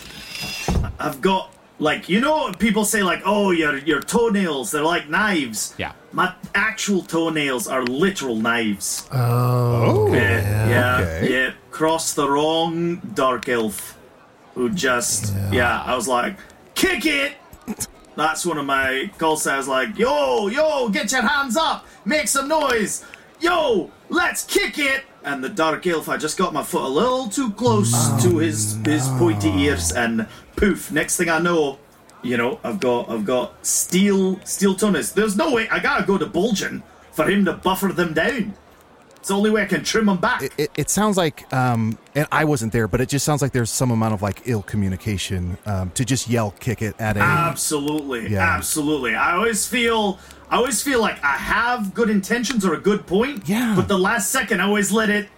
Speaker 7: I've got like you know people say like oh your your toenails they're like knives.
Speaker 6: Yeah.
Speaker 7: My actual toenails are literal knives.
Speaker 4: oh.
Speaker 7: Yeah, yeah,
Speaker 5: okay.
Speaker 7: yeah. Cross the wrong dark elf who just yeah. I was like kick it. That's one of my call signs. Like yo yo get your hands up, make some noise. Yo, let's kick it! And the dark elf, I just got my foot a little too close to his his pointy ears, and poof! Next thing I know, you know, I've got I've got steel steel toenails. There's no way I gotta go to Bulgin for him to buffer them down. It's the only way I can trim them back.
Speaker 5: It, it, it sounds like, um, and I wasn't there, but it just sounds like there's some amount of like ill communication um, to just yell, kick it at a.
Speaker 7: Absolutely,
Speaker 5: Yeah.
Speaker 7: absolutely. I always feel, I always feel like I have good intentions or a good point.
Speaker 5: Yeah.
Speaker 7: But the last second, I always let it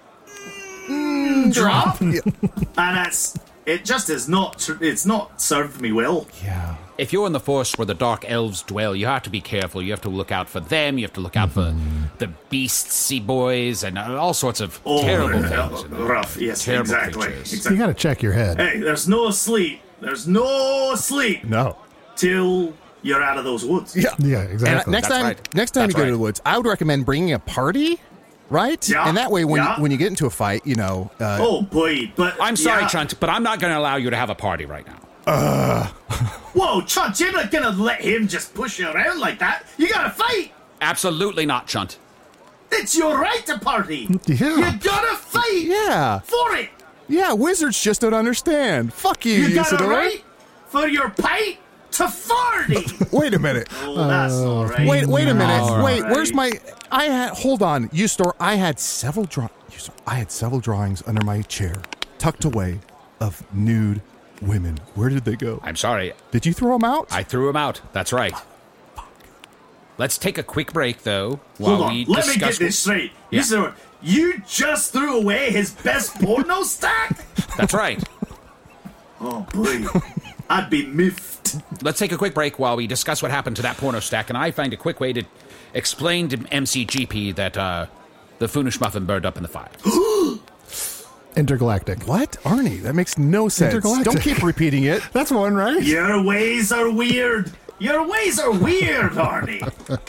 Speaker 7: mm, drop, and that's it. Just is not. It's not served me well.
Speaker 5: Yeah.
Speaker 6: If you're in the forest where the dark elves dwell, you have to be careful. You have to look out for them. You have to look out for the beastie boys and all sorts of
Speaker 7: Oh,
Speaker 6: terrible
Speaker 7: uh,
Speaker 6: things.
Speaker 7: rough. Yes,
Speaker 6: Terrible
Speaker 7: exactly.
Speaker 6: creatures.
Speaker 4: You
Speaker 7: Exactly.
Speaker 4: got to check your head.
Speaker 7: Hey, there's no sleep. There's no sleep
Speaker 5: No.
Speaker 7: till you're out of those woods.
Speaker 5: Yeah.
Speaker 4: Yeah,
Speaker 5: And
Speaker 4: exactly.
Speaker 5: next
Speaker 6: That's
Speaker 5: time,
Speaker 6: right.
Speaker 5: next time
Speaker 6: That's
Speaker 5: you go
Speaker 6: right.
Speaker 5: to the woods, I would recommend bringing a party, right?
Speaker 7: Yeah,
Speaker 5: And that way, when
Speaker 7: yeah.
Speaker 5: you, when you get into a fight, you know. Uh,
Speaker 7: Oh boy, but
Speaker 6: I'm sorry,
Speaker 7: yeah.
Speaker 6: Chunt, but I'm not going to allow you to have a party right now.
Speaker 7: Whoa, Chunt, you're not gonna let him just push you around like that. You gotta fight.
Speaker 6: Absolutely not, Chunt.
Speaker 7: It's your right to party.
Speaker 4: Yeah.
Speaker 7: You gotta fight.
Speaker 5: Yeah.
Speaker 7: For it.
Speaker 5: Yeah, wizards just don't understand. Fuck you,
Speaker 7: You got a
Speaker 5: Usador.
Speaker 7: right for your pint to forty.
Speaker 5: Wait a minute.
Speaker 7: Oh, that's all right.
Speaker 5: Wait, wait a minute.
Speaker 7: All
Speaker 5: Wait,
Speaker 7: right.
Speaker 5: where's my? I had. Hold on, Usador. I had several draw. Usador, I had several drawings under my chair, tucked away, of nude women. Where did they go?
Speaker 6: I'm sorry.
Speaker 5: Did you throw them out?
Speaker 6: I threw him out. That's right. Let's take a quick break, though,
Speaker 7: Hold
Speaker 6: while
Speaker 7: on.
Speaker 6: we
Speaker 7: Let me
Speaker 6: discuss.
Speaker 7: get this straight.
Speaker 6: Yeah.
Speaker 7: Usador, you just threw away his best porno stack?
Speaker 6: That's right.
Speaker 7: Oh, boy. I'd be miffed.
Speaker 6: Let's take a quick break while we discuss what happened to that porno stack, and I find a quick way to explain to M C G P that uh, the Foonish Muffin burned up in the fire.
Speaker 4: Intergalactic.
Speaker 5: What? Arnie, that makes no sense.
Speaker 4: Intergalactic.
Speaker 5: Don't keep repeating it.
Speaker 4: That's one, right?
Speaker 7: Your ways are weird. Your ways are weird, Arnie.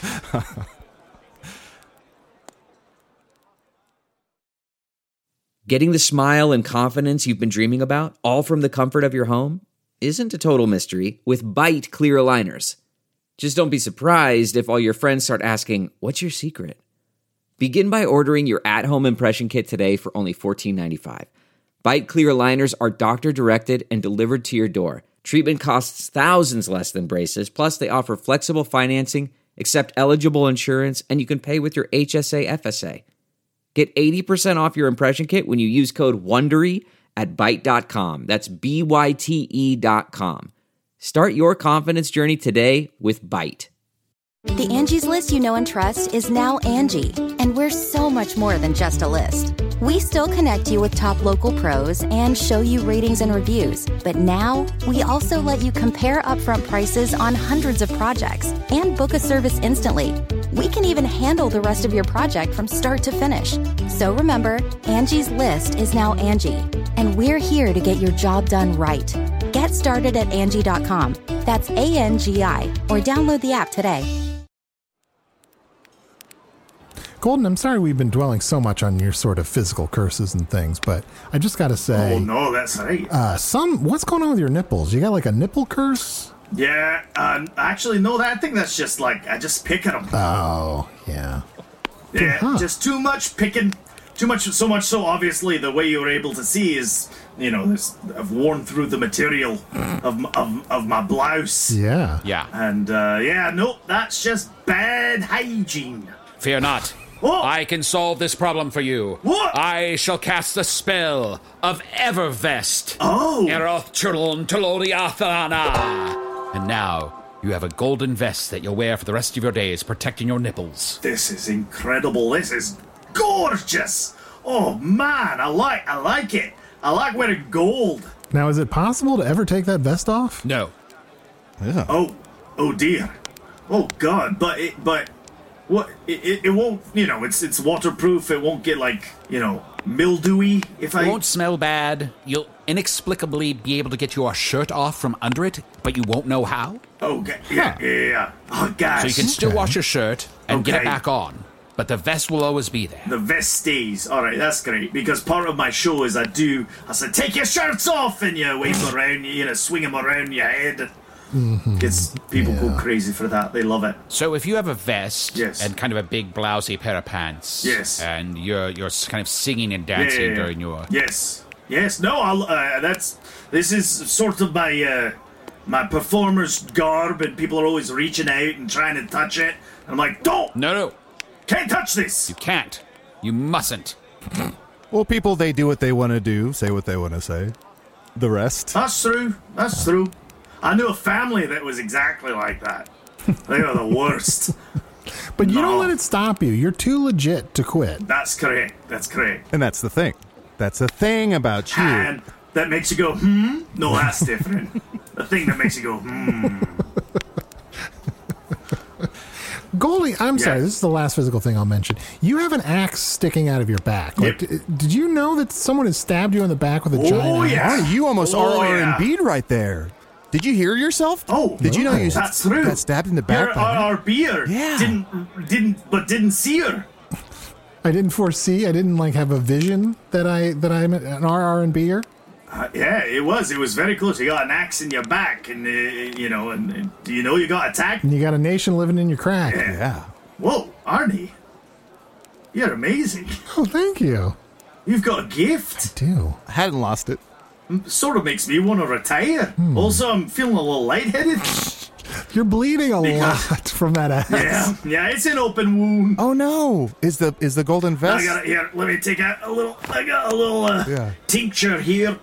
Speaker 12: Getting the smile and confidence you've been dreaming about, all from the comfort of your home, isn't a total mystery with Bite Clear Aligners. Just don't be surprised if all your friends start asking, "What's your secret?" Begin by ordering your at-home impression kit today for only fourteen ninety-five. Bite Clear Aligners are doctor-directed and delivered to your door. Treatment costs thousands less than braces, plus they offer flexible financing, accept eligible insurance, and you can pay with your H S A F S A. Get eighty percent off your impression kit when you use code WONDERY at byte dot com. That's B Y T E dot com. Start your confidence journey today with Byte.
Speaker 13: The Angie's List you know and trust is now Angie, and we're so much more than just a list. We still connect you with top local pros and show you ratings and reviews, but now we also let you compare upfront prices on hundreds of projects and book a service instantly. We can even handle the rest of your project from start to finish. So remember, Angie's List is now Angie, and we're here to get your job done right. Get started at Angie dot com. That's A N G I, or download the app today.
Speaker 4: Golden, I'm sorry we've been dwelling so much on your sort of physical curses and things, but I just got to say...
Speaker 7: Oh, no, that's right.
Speaker 4: Uh, some, what's going on with your nipples? You got like a nipple curse?
Speaker 7: Yeah, uh, actually, no, that, I think that's just like, I just pick at them.
Speaker 4: Oh, yeah.
Speaker 7: Yeah,
Speaker 4: Huh.
Speaker 7: just too much picking. Too much, so much so, obviously, the way you were able to see is, you know, this, I've worn through the material of, m- of, of my blouse.
Speaker 4: Yeah.
Speaker 6: Yeah.
Speaker 7: And, uh, yeah, no, that's just bad hygiene.
Speaker 6: Fear not. I can solve this problem for you.
Speaker 7: What?
Speaker 6: I shall cast the spell of Evervest.
Speaker 7: Oh.
Speaker 6: Eroth Chulon Tolodiathana. And now you have a golden vest that you'll wear for the rest of your days, protecting your nipples.
Speaker 7: This is incredible. This is gorgeous. Oh, man, I like, I like it. I like wearing gold.
Speaker 4: Now, is it possible to ever take that vest off?
Speaker 6: No.
Speaker 5: Yeah.
Speaker 7: Oh, oh dear. Oh, God, but it, but... What it, it, it won't, you know, it's it's waterproof. It won't get like, you know, mildewy if I
Speaker 6: It won't smell bad. You'll inexplicably be able to get your shirt off from under it, but you won't know how.
Speaker 7: Oh, ga- yeah, yeah, yeah. Oh, gosh.
Speaker 6: So you can still wash your shirt and get it
Speaker 7: Okay.
Speaker 6: back on, but the vest will always be there.
Speaker 7: The vest stays. All right, that's great. Because part of my show is I do, I said, take your shirts off, and you wave them around, you know, swing them around your head.
Speaker 4: Mm-hmm.
Speaker 7: It's, people go crazy for that. They love it.
Speaker 6: So if you have a vest
Speaker 7: Yes.
Speaker 6: and kind of a big blousy pair of pants,
Speaker 7: Yes.
Speaker 6: and you're you're kind of singing and
Speaker 7: Yeah,
Speaker 6: dancing
Speaker 7: yeah, yeah.
Speaker 6: during your
Speaker 7: Yes. Yes. No, I'll, uh, that's, this is sort of my, uh, my performer's garb, and people are always reaching out and trying to touch it. I'm like, don't!
Speaker 6: No, no.
Speaker 7: Can't touch this!
Speaker 6: You can't. You mustn't.
Speaker 5: Well, people, they do what they want to do, say what they want to say. The rest.
Speaker 7: That's true. That's true. I knew a family that was exactly like that. They are the worst.
Speaker 4: But you
Speaker 7: No.
Speaker 4: don't let it stop you. You're too legit to quit.
Speaker 7: That's correct. That's correct.
Speaker 5: And that's the thing. That's the thing about you.
Speaker 7: And that makes you go, hmm? No, that's different. The thing that makes you go, hmm.
Speaker 4: Goldie, I'm
Speaker 7: Yeah.
Speaker 4: sorry. This is the last physical thing I'll mention. You have an axe sticking out of your back. Like,
Speaker 7: Yep.
Speaker 4: d- did you know that someone has stabbed you in the back with a
Speaker 7: Oh,
Speaker 4: giant
Speaker 7: yeah.
Speaker 4: axe?
Speaker 5: Arnie, you almost
Speaker 7: Oh,
Speaker 5: R R
Speaker 7: yeah.
Speaker 5: and B'd right there. Did you hear yourself?
Speaker 7: Oh,
Speaker 5: did you know you
Speaker 7: that's true.
Speaker 5: got stabbed in the back?
Speaker 7: Our,
Speaker 5: by
Speaker 7: our,
Speaker 5: that?
Speaker 7: our beer
Speaker 5: Yeah.
Speaker 7: didn't, didn't, but didn't see her.
Speaker 4: I didn't foresee. I didn't like have a vision that I that I'm an R R and B'er.
Speaker 7: Uh, yeah, it was. It was very close. You got an axe in your back, and uh, you know, and, and do you know you got attacked?
Speaker 4: And you got a nation living in your crack.
Speaker 7: Yeah.
Speaker 5: Yeah.
Speaker 7: Whoa, Arnie. You're amazing.
Speaker 4: Oh, thank you.
Speaker 7: You've got a gift.
Speaker 4: I do.
Speaker 5: I hadn't lost it.
Speaker 7: Sort of makes me want to retire.
Speaker 4: Hmm.
Speaker 7: Also, I'm feeling a little lightheaded.
Speaker 4: You're bleeding a
Speaker 7: Because-
Speaker 4: lot from that axe.
Speaker 7: Yeah, yeah, it's an open wound.
Speaker 5: Oh no! Is the is the golden
Speaker 7: I
Speaker 5: vest?
Speaker 7: got it here. Let me take out a little. I got a little uh,
Speaker 5: Yeah.
Speaker 7: tincture here.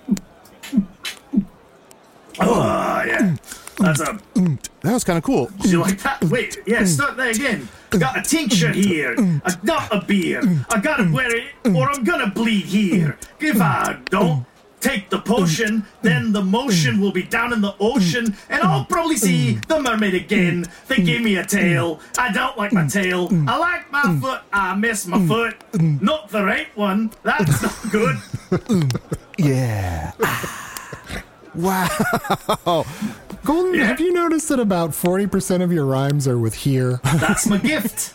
Speaker 7: Oh, yeah. That's a.
Speaker 5: That was kind of cool.
Speaker 7: You like that? Wait, yeah, start that again. Got a tincture here. I got a beer. I got it where it, or I'm gonna bleed here. If I don't take the potion, then the motion will be down in the ocean, and I'll probably see the mermaid again. They gave me a tail. I don't like my tail. I like my foot. I miss my foot. Not the right one. That's not good.
Speaker 5: Yeah. Wow.
Speaker 4: Golden,
Speaker 7: Yeah.
Speaker 4: have you noticed that about forty percent of your rhymes are with here?
Speaker 7: That's my gift.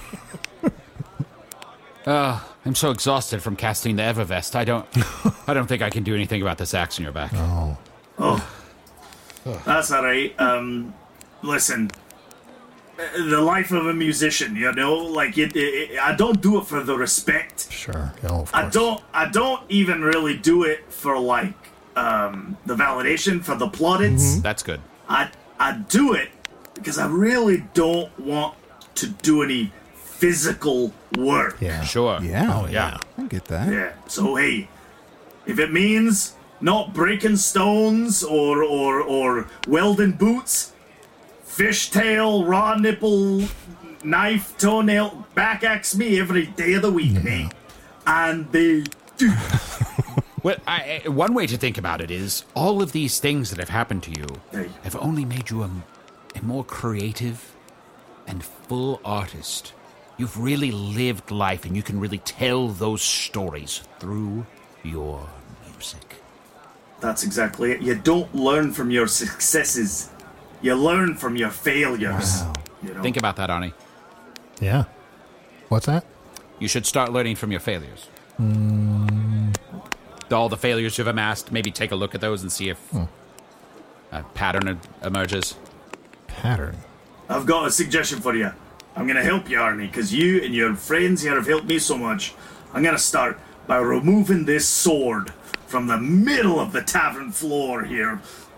Speaker 6: Uh, I'm so exhausted from casting the Evervest. I don't, I don't think I can do anything about this axe in your back.
Speaker 4: Oh.
Speaker 7: Oh, that's all right. Um, listen, the life of a musician, you know, like it, it, I don't do it for the respect.
Speaker 4: Sure. Oh, of
Speaker 7: I
Speaker 4: course.
Speaker 7: don't. I don't even really do it for like um, the validation for the plaudits.
Speaker 6: That's good.
Speaker 7: I I do it because I really don't want to do any physical work.
Speaker 4: Yeah.
Speaker 6: Sure.
Speaker 5: Yeah.
Speaker 6: Oh, yeah.
Speaker 5: I get that.
Speaker 7: Yeah. So hey, if it means not breaking stones or or or welding boots, fishtail, raw nipple, knife, toenail, back axe me every day of the week,
Speaker 4: Yeah.
Speaker 7: mate. And they do.
Speaker 6: Well, I, I- one way to think about it is all of these things that have happened to you
Speaker 7: Hey.
Speaker 6: have only made you a, a more creative and full artist. You've really lived life, and you can really tell those stories through your music.
Speaker 7: That's exactly it. You don't learn from your successes. You learn from your failures.
Speaker 5: Wow.
Speaker 7: You know?
Speaker 6: Think about that, Arnie.
Speaker 4: Yeah. What's that?
Speaker 6: You should start learning from your failures.
Speaker 4: Mm,
Speaker 6: All the failures you've amassed, maybe take a look at those and see if
Speaker 4: Hmm.
Speaker 6: a pattern e- emerges.
Speaker 4: pattern.
Speaker 7: I've got a suggestion for you. I'm going to help you, Arnie, because you and your friends here have helped me so much. I'm going to start by removing this sword from the middle of the tavern floor here.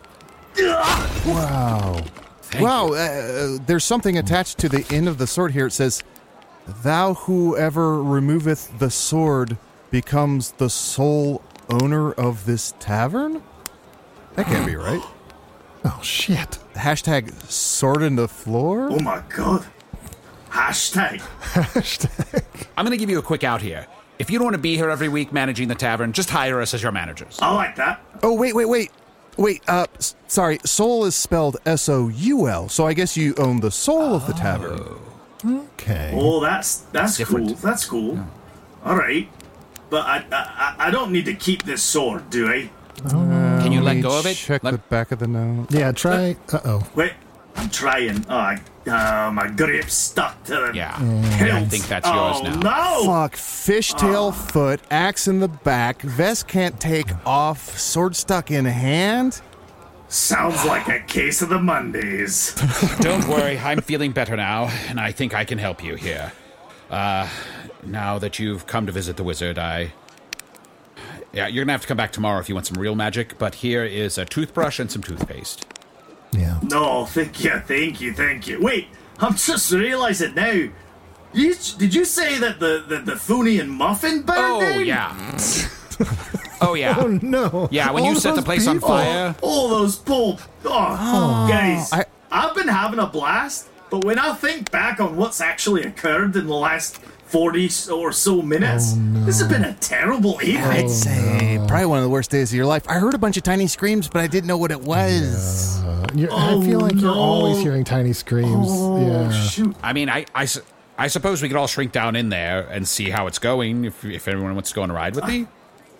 Speaker 7: Ugh!
Speaker 5: Wow.
Speaker 6: Thank
Speaker 5: wow. Uh, uh, there's something attached to the end of the sword here. It says, "Thou whoever removeth the sword becomes the sole owner of this tavern." That can't be right.
Speaker 4: Oh, shit.
Speaker 5: Hashtag sword in the floor.
Speaker 7: Oh my god. Hashtag.
Speaker 4: Hashtag.
Speaker 6: I'm going to give you a quick out here. If you don't want to be here every week managing the tavern, just hire us as your managers.
Speaker 7: I like that.
Speaker 5: Oh, wait, wait, wait. Wait, uh, s- sorry. Soul is spelled S O U L, so I guess you own the soul of the tavern.
Speaker 4: Okay.
Speaker 7: Oh, that's that's
Speaker 6: That's
Speaker 7: cool.
Speaker 6: different.
Speaker 7: That's cool. All right. But I, I I don't need to keep this sword, do I?
Speaker 6: Can you let
Speaker 5: me
Speaker 6: go of it?
Speaker 5: Check
Speaker 6: Let-
Speaker 5: the back of the note.
Speaker 4: Yeah, try. Uh-oh.
Speaker 7: Wait, I'm trying. Oh, I, uh, my grip's stuck to the
Speaker 6: Yeah.
Speaker 7: hilt.
Speaker 6: I think that's
Speaker 7: oh,
Speaker 6: yours now.
Speaker 7: no!
Speaker 5: Fuck, fishtail foot, axe in the back, vest can't take off, sword stuck in hand.
Speaker 7: Sounds like a case of the Mondays.
Speaker 6: Don't worry, I'm feeling better now, and I think I can help you here. Uh, now that you've come to visit the wizard, I... Yeah, you're gonna have to come back tomorrow if you want some real magic, but here is a toothbrush and some toothpaste.
Speaker 4: Yeah.
Speaker 7: No, thank you, thank you, thank you. Wait, I'm just realizing now. You, did you say that the, the, the Funian muffin burned
Speaker 6: Oh,
Speaker 7: down?
Speaker 6: yeah. Oh, yeah.
Speaker 4: Oh, no.
Speaker 6: Yeah, when you
Speaker 4: All
Speaker 6: set the
Speaker 4: those
Speaker 6: place on
Speaker 4: people.
Speaker 6: fire...
Speaker 7: All those poor... Oh, guys,
Speaker 5: I-
Speaker 7: I've been having a blast, but when I think back on what's actually occurred in the last forty or so minutes,
Speaker 4: Oh, no.
Speaker 7: this has been a terrible evening.
Speaker 5: I'd say probably one of the worst days of your life. I heard a bunch of tiny screams, but I didn't know what it was.
Speaker 4: Uh, you're,
Speaker 7: Oh,
Speaker 4: I feel like you're
Speaker 7: no.
Speaker 4: always hearing tiny screams.
Speaker 7: Oh,
Speaker 4: yeah.
Speaker 7: shoot.
Speaker 6: I mean, I, I, su- I suppose we could all shrink down in there and see how it's going, if, if everyone wants to go on a ride with me.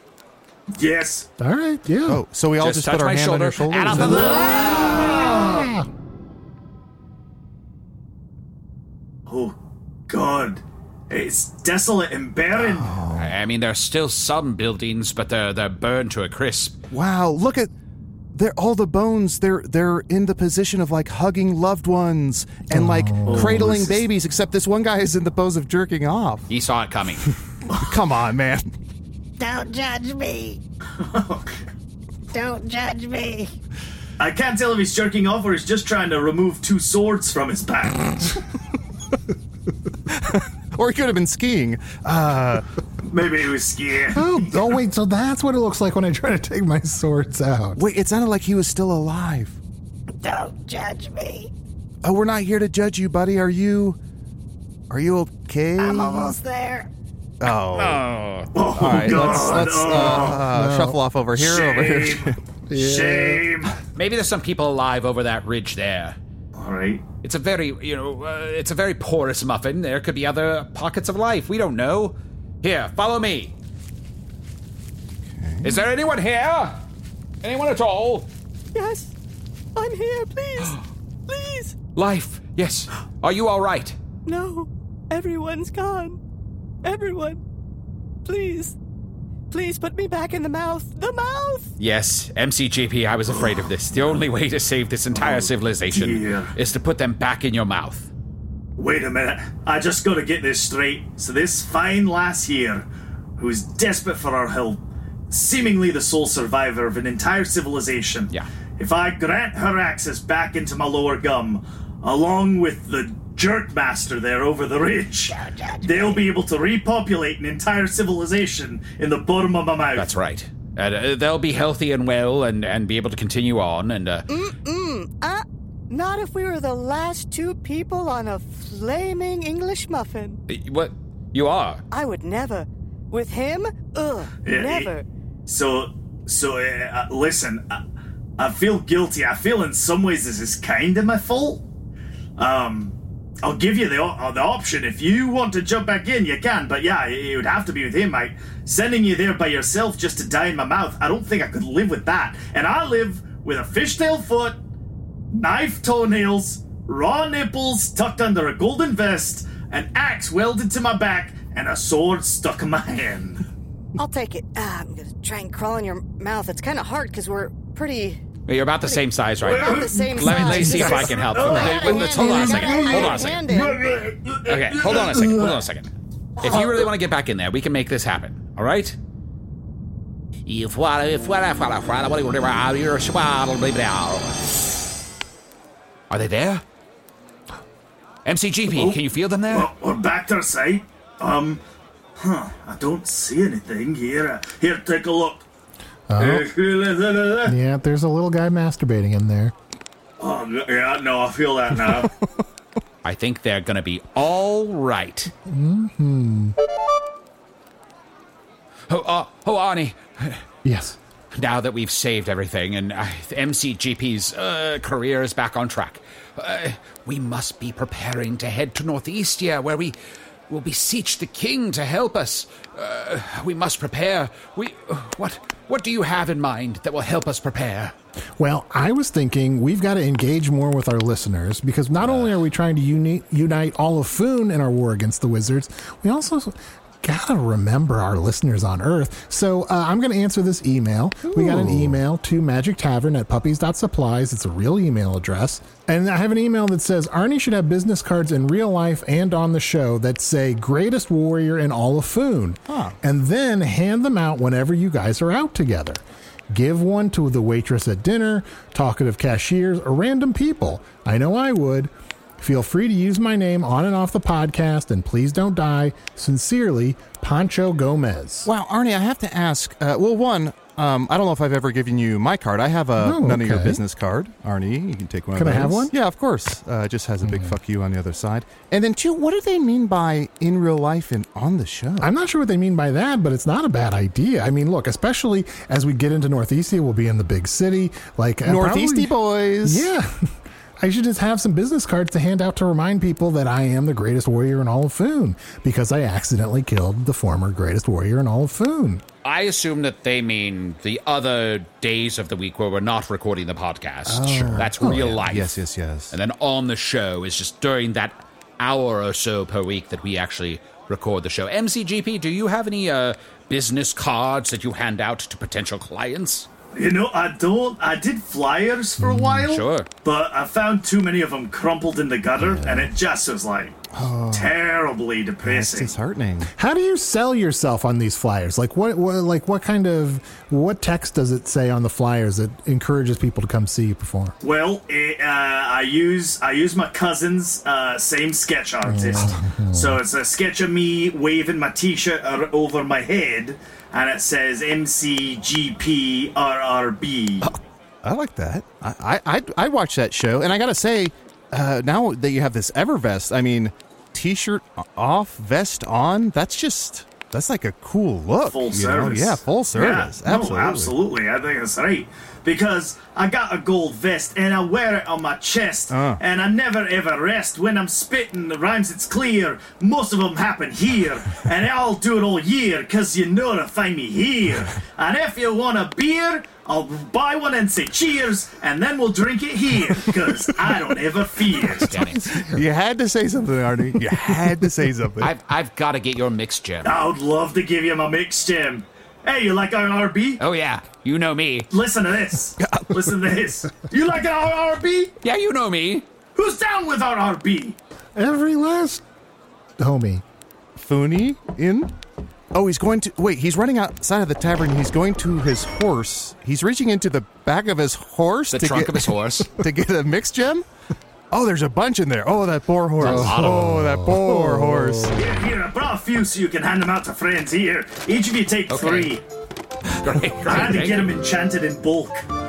Speaker 7: Yes.
Speaker 4: All right. Yeah.
Speaker 5: Oh, so we all
Speaker 6: Just
Speaker 5: just,
Speaker 6: touch
Speaker 5: put our
Speaker 6: my
Speaker 5: hand on
Speaker 6: shoulder,
Speaker 5: your shoulder?
Speaker 6: and
Speaker 5: Is
Speaker 6: I'll-
Speaker 5: that-
Speaker 4: Ah!
Speaker 7: Oh, God. It's desolate and barren.
Speaker 6: I I mean, there's still some buildings, but they're they're burned to a crisp.
Speaker 5: Wow, look at they're all the bones. They're they're in the position of like hugging loved ones and like
Speaker 4: Oh.
Speaker 5: cradling
Speaker 7: Oh, this is-
Speaker 5: babies. Except this one guy is in the pose of jerking off.
Speaker 6: He saw it coming.
Speaker 5: Come on, man.
Speaker 11: Don't judge me. Don't judge me.
Speaker 7: I can't tell if he's jerking off or he's just trying to remove two swords from his back.
Speaker 5: Or he could have been skiing. Uh,
Speaker 7: Maybe he was skiing.
Speaker 4: Oh, oh, wait, so that's what it looks like when I try to take my swords out.
Speaker 5: wait, it sounded like he was still alive.
Speaker 11: Don't judge me.
Speaker 5: Oh, we're not here to judge you, buddy. Are you? Are you okay?
Speaker 11: I'm almost there.
Speaker 5: Oh.
Speaker 6: Oh.
Speaker 7: Oh,
Speaker 5: All right,
Speaker 7: God.
Speaker 5: let's let's uh, uh,
Speaker 4: No.
Speaker 5: shuffle off over here. Over here.
Speaker 7: Shame.
Speaker 4: Yeah.
Speaker 7: Shame.
Speaker 6: Maybe there's some people alive over that ridge there.
Speaker 7: All right.
Speaker 6: It's a very, you know, uh, it's a very porous muffin. There could be other pockets of life. We don't know. Here, follow me. Okay. Is there anyone here? Anyone at all?
Speaker 9: Yes, I'm here, please. Please.
Speaker 6: Life, yes. Are you all right?
Speaker 9: No, everyone's gone. Everyone. Please. Please put me back in the mouth. The mouth!
Speaker 6: Yes, M C G P, I was afraid of this. The only way to save this entire civilization
Speaker 7: dear.
Speaker 6: is to put them back in your mouth.
Speaker 7: Wait a minute. I just gotta get this straight. So this fine lass here, who's desperate for our help, seemingly the sole survivor of an entire civilization.
Speaker 6: Yeah.
Speaker 7: If I grant her access back into my lower gum, along with the jerk master there over the ridge, they'll be able to repopulate an entire civilization in the bottom of my mouth.
Speaker 6: That's right. And uh, they'll be healthy and well and, and be able to continue on and, uh...
Speaker 9: Mm-mm. Uh, not if we were the last two people on a flaming English muffin.
Speaker 6: What? You are?
Speaker 9: I would never. With him? Ugh,
Speaker 7: Yeah,
Speaker 9: never.
Speaker 7: So, so, uh, uh, listen, I, I feel guilty. I feel in some ways this is kind of my fault. Um... I'll give you the uh, the option. If you want to jump back in, you can. But yeah, it would have to be with him, mate. Sending you there by yourself just to die in my mouth, I don't think I could live with that. And I live with a fishtail foot, knife toenails, raw nipples tucked under a golden vest, an axe welded to my back, and a sword stuck in my hand.
Speaker 9: I'll take it. Uh, I'm gonna try and crawl in your mouth. It's kind of hard because we're pretty...
Speaker 6: You're about the same size, right?
Speaker 9: About the same
Speaker 6: let me, let me
Speaker 9: size.
Speaker 6: see if I can help.
Speaker 9: Oh,
Speaker 6: Wait, wait, let's- hold on a second. Hold on a second. Okay, hold on a second. Hold on a second. If you really want to get back in there, we can make this happen. All right? Are they there? M C G P, can you feel them there?
Speaker 7: Well, we're back to our site. Um, huh, I don't see anything here. Uh, here, take a look.
Speaker 4: Oh. Yeah, there's a little guy masturbating in there.
Speaker 7: Oh, yeah, no, I feel that now.
Speaker 6: I think they're going to be all right.
Speaker 4: Mm-hmm.
Speaker 6: Oh, uh, oh, Arnie.
Speaker 4: Yes.
Speaker 6: Now that we've saved everything and uh, M C G P's uh, career is back on track, uh, we must be preparing to head to Northeastia, where we will beseech the king to help us. Uh, we must prepare. We uh, what what do you have in mind that will help us prepare?
Speaker 4: Well, I was thinking we've got to engage more with our listeners, because not only are we trying to uni- unite all of Foon in our war against the wizards, we also gotta remember our listeners on Earth. So uh, I'm going to answer this email. Ooh. We got an email to Magic Tavern at puppies dot supplies. It's a real email address. And I have an email that says, Arnie should have business cards in real life and on the show that say greatest warrior in all of Foon. Huh. And then hand them out whenever you guys are out together. Give one to the waitress at dinner, talkative cashiers, or random people. I know I would. Feel free to use my name on and off the podcast, and please don't die. Sincerely, Pancho Gomez.
Speaker 5: Wow, Arnie, I have to ask. Uh, well, one, um, I don't know if I've ever given you my card. I have a
Speaker 4: oh,
Speaker 5: none
Speaker 4: okay.
Speaker 5: of your business card, Arnie. You can take one
Speaker 4: can
Speaker 5: of those.
Speaker 4: Can I have one?
Speaker 5: Yeah, of course. Uh, it just has a big mm. fuck you on the other side. And then two, what do they mean by in real life and on the show?
Speaker 4: I'm not sure what they mean by that, but it's not a bad idea. I mean, look, especially as we get into Northeastia, we'll be in the big city, like
Speaker 5: Northeasty
Speaker 4: probably,
Speaker 5: boys.
Speaker 4: Yeah. I should just have some business cards to hand out to remind people that I am the greatest warrior in all of Foon, because I accidentally killed the former greatest warrior in all of Foon.
Speaker 6: I assume that they mean the other days of the week where we're not recording the podcast.
Speaker 4: Oh. Sure.
Speaker 6: That's
Speaker 4: oh,
Speaker 6: real
Speaker 4: yeah.
Speaker 6: life.
Speaker 5: Yes, yes, yes.
Speaker 6: And then on the show is just during that hour or so per week that we actually record the show. M C G P, do you have any uh, business cards that you hand out to potential clients?
Speaker 7: You know, I don't. I did flyers for a while.
Speaker 6: Sure.
Speaker 7: But I found too many of them crumpled in the gutter, and it just was like oh, terribly depressing.
Speaker 5: That's disheartening.
Speaker 4: How do you sell yourself on these flyers? Like what, what? Like what kind of what text does it say on the flyers that encourages people to come see you perform?
Speaker 7: Well, it, uh, I use I use my cousin's uh, same sketch artist, oh. so it's a sketch of me waving my T-shirt over my head. And it says M C G P R R B.
Speaker 5: Oh, I like that. I I I watch that show, and I gotta say, uh, now that you have this EverVest, I mean, T-shirt off, vest on. That's just that's like a cool look.
Speaker 7: Full
Speaker 5: you
Speaker 7: service.
Speaker 5: know? Yeah, full service.
Speaker 7: Yeah,
Speaker 5: absolutely.
Speaker 7: No, absolutely. I think that's right. Because I got a gold vest and I wear it on my chest, uh. and I never ever rest. When I'm spitting the rhymes, it's clear. Most of them happen here, and I'll do it all year, cause you know to find me here. And if you want a beer, I'll buy one and say cheers, and then we'll drink it here, cause I don't ever fear.
Speaker 6: Damn it.
Speaker 5: You had to say something, Arnie. You had to say something.
Speaker 6: I've, I've got to get your mixed gem.
Speaker 7: I would love to give you my mixed gem. Hey, you like our R B?
Speaker 6: Oh, yeah. You know me.
Speaker 7: Listen to this. Listen to this. You like our R B?
Speaker 6: Yeah, you know me.
Speaker 7: Who's down with our R B?
Speaker 4: Every last homie.
Speaker 5: Fooney in? Oh, he's going to... Wait, he's running outside of the tavern. He's going to his horse. He's reaching into the back of his horse.
Speaker 6: The
Speaker 5: to
Speaker 6: trunk
Speaker 5: get,
Speaker 6: of his horse.
Speaker 5: To get a mixed gem? Oh, there's a bunch in there. Oh, that poor horse. Oh, that poor horse.
Speaker 7: Here, here, I brought a few so you can hand them out to friends. Here, each of you take
Speaker 6: Okay.
Speaker 7: three.
Speaker 6: Great, great,
Speaker 7: I had to
Speaker 6: great.
Speaker 7: get them enchanted in bulk.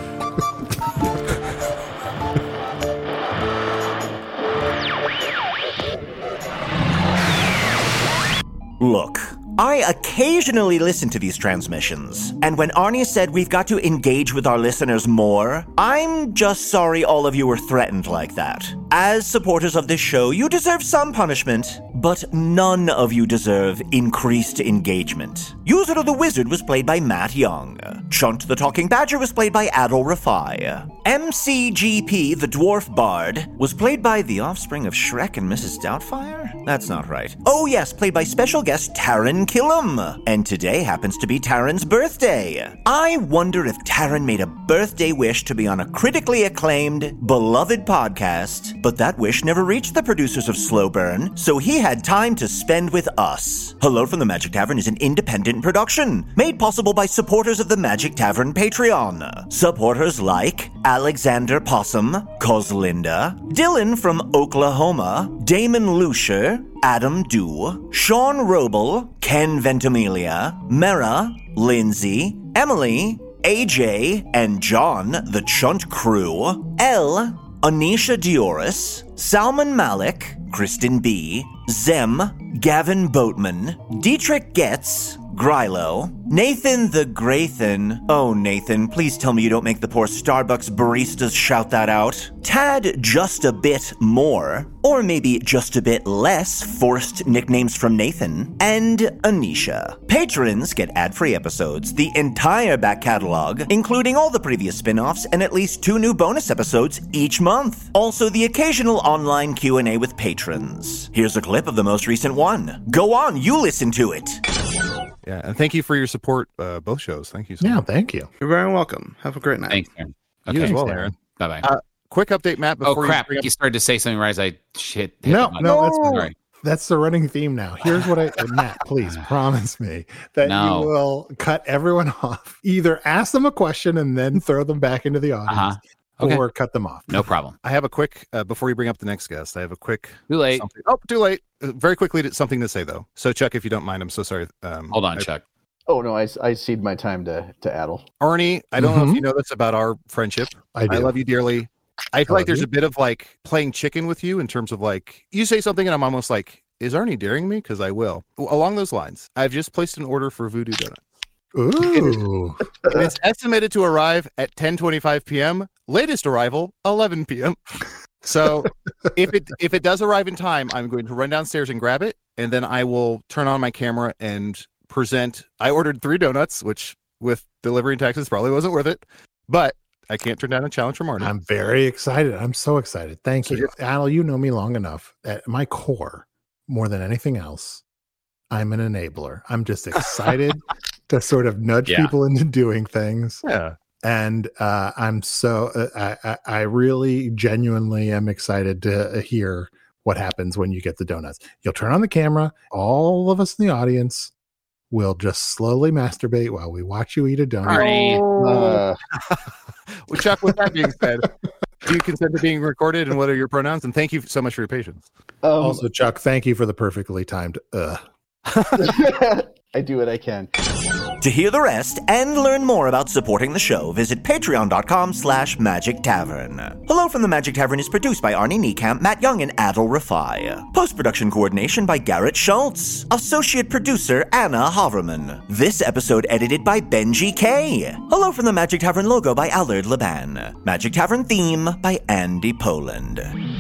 Speaker 3: Look, I occasionally listen to these transmissions, and when Arnie said we've got to engage with our listeners more, I'm just sorry all of you were threatened like that. As supporters of this show, you deserve some punishment, but none of you deserve increased engagement. User the Wizard was played by Matt Young. Chunt the Talking Badger was played by Adol Rafai. M C G P the Dwarf Bard was played by the offspring of Shrek and Missus Doubtfire? That's not right. Oh yes, played by special guest Taran Killam. And today happens to be Taran's birthday. I wonder if Taran made a birthday wish to be on a critically acclaimed, beloved podcast, but that wish never reached the producers of Slow Burn, so he had time to spend with us. Hello from the Magic Tavern is an independent production, made possible by supporters of the Magic Tavern Patreon. Supporters like Alexander Possum, Coslinda, Dylan from Oklahoma, Damon Lucier, Adam Dew, Sean Roble, Ken Ventimiglia, Mera, Lindsay, Emily, A J, and John, the Chunt Crew, L, Anisha Dioris, Salman Malik, Kristen B, Zem, Gavin Boatman, Dietrich Getz, Grylo, Nathan the Graythan. Oh, Nathan, please tell me you don't make the poor Starbucks baristas shout that out. Tad Just a Bit More, or maybe just a bit less forced nicknames from Nathan, and Anisha. Patrons get ad-free episodes, the entire back catalog, including all the previous spin-offs, and at least two new bonus episodes each month. Also, the occasional online Q and A with patrons. Here's a clip of the most recent one. Go on, you listen to it.
Speaker 5: Yeah, and thank you for your support, uh, both shows. Thank you so
Speaker 4: Yeah,
Speaker 5: much.
Speaker 4: thank you.
Speaker 14: You're very welcome. Have a great night.
Speaker 6: Thanks, Aaron.
Speaker 5: You
Speaker 6: Okay.
Speaker 5: as well, Aaron.
Speaker 6: Bye-bye.
Speaker 5: Uh, quick update, Matt.
Speaker 6: Oh,
Speaker 5: Before
Speaker 6: crap.
Speaker 5: You, bring up-
Speaker 6: You started to say something right as I shit. hit
Speaker 4: No,
Speaker 6: the button.
Speaker 4: no, that's
Speaker 6: Sorry.
Speaker 4: that's the running theme now. Here's what I, Matt, please promise me that
Speaker 6: No.
Speaker 4: you will cut everyone off. Either ask them a question and then throw them back into the audience,
Speaker 6: Uh-huh. Okay.
Speaker 4: or cut them off.
Speaker 6: No problem.
Speaker 5: I have a quick, uh, before you bring up the next guest, I have a quick.
Speaker 6: Too late.
Speaker 5: something- Oh, too late. Uh, very quickly, to- something to say, though. So, Chuck, if you don't mind, I'm so sorry. Um,
Speaker 6: Hold on,
Speaker 5: I-
Speaker 6: Chuck.
Speaker 14: Oh no, I, I cede my time to to Adel.
Speaker 5: Arnie, I don't know
Speaker 4: Mhm.
Speaker 5: if you know this about our friendship.
Speaker 4: I do.
Speaker 5: I love you dearly. I feel
Speaker 4: love
Speaker 5: like there's
Speaker 4: you.
Speaker 5: a bit of like playing chicken with you in terms of like, you say something and I'm almost like, is Arnie daring me? Because I will. Along those lines, I've just placed an order for Voodoo Donuts.
Speaker 4: Ooh.
Speaker 5: And it's estimated to arrive at ten twenty-five p.m. Latest arrival, eleven p.m. So if it if it does arrive in time, I'm going to run downstairs and grab it, and then I will turn on my camera and present. I ordered three donuts, which with delivery and taxes probably wasn't worth it, but I can't turn down a challenge from Arnie.
Speaker 4: I'm very excited. I'm so excited. Thank
Speaker 5: So
Speaker 4: you. Al, you know me long enough. At my core, more than anything else, I'm an enabler. I'm just excited to sort of nudge
Speaker 6: Yeah.
Speaker 4: people into doing things.
Speaker 5: Yeah.
Speaker 4: And uh, I'm so uh, I, I really genuinely am excited to hear what happens when you get the donuts. You'll turn on the camera. All of us in the audience will just slowly masturbate while we watch you eat a donut.
Speaker 5: Uh, well, Chuck, with that being said, do you consent to being recorded, and what are your pronouns? And thank you so much for your patience.
Speaker 14: Um,
Speaker 4: also, Chuck, thank you for the perfectly timed uh.
Speaker 14: I do what I can.
Speaker 3: To hear the rest and learn more about supporting the show, visit patreon.com slash magic tavern. Hello from the Magic Tavern is produced by Arnie Niekamp, Matt Young, and Adil Rafai. Post-production coordination by Garrett Schultz. Associate producer Anna Haverman. This episode edited by Benji K. Hello from the Magic Tavern logo by Allard Laban. Magic Tavern theme by Andy Poland.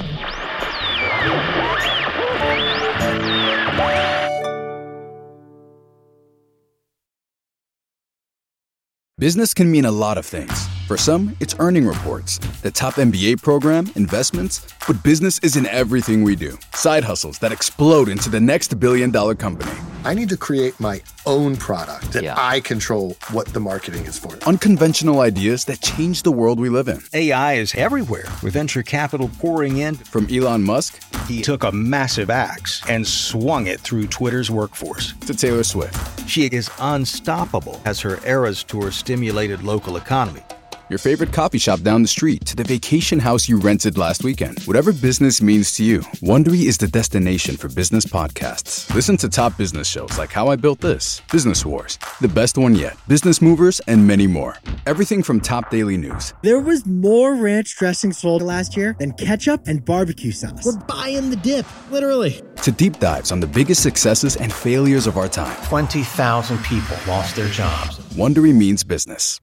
Speaker 15: Business can mean a lot of things. For some, it's earning reports, the top M B A program, investments, but business isn't everything we do. Side hustles that explode into the next billion dollar company.
Speaker 16: I need to create my own product that yeah. I control what the marketing is for.
Speaker 15: Unconventional ideas that change the world we live in.
Speaker 17: A I is everywhere, with venture capital pouring in.
Speaker 15: From Elon Musk,
Speaker 17: he took a massive axe and swung it through Twitter's workforce.
Speaker 15: To Taylor Swift.
Speaker 17: She is unstoppable as her Eras Tour stimulated local economy.
Speaker 15: Your favorite coffee shop down the street to the vacation house you rented last weekend. Whatever business means to you, Wondery is the destination for business podcasts. Listen to top business shows like How I Built This, Business Wars, The Best One Yet, Business Movers, and many more. Everything from top daily news.
Speaker 18: There was more ranch dressing sold last year than ketchup and barbecue sauce. We're buying the dip, literally.
Speaker 15: To deep dives on the biggest successes and failures of our time.
Speaker 17: twenty thousand people lost their jobs.
Speaker 15: Wondery means business.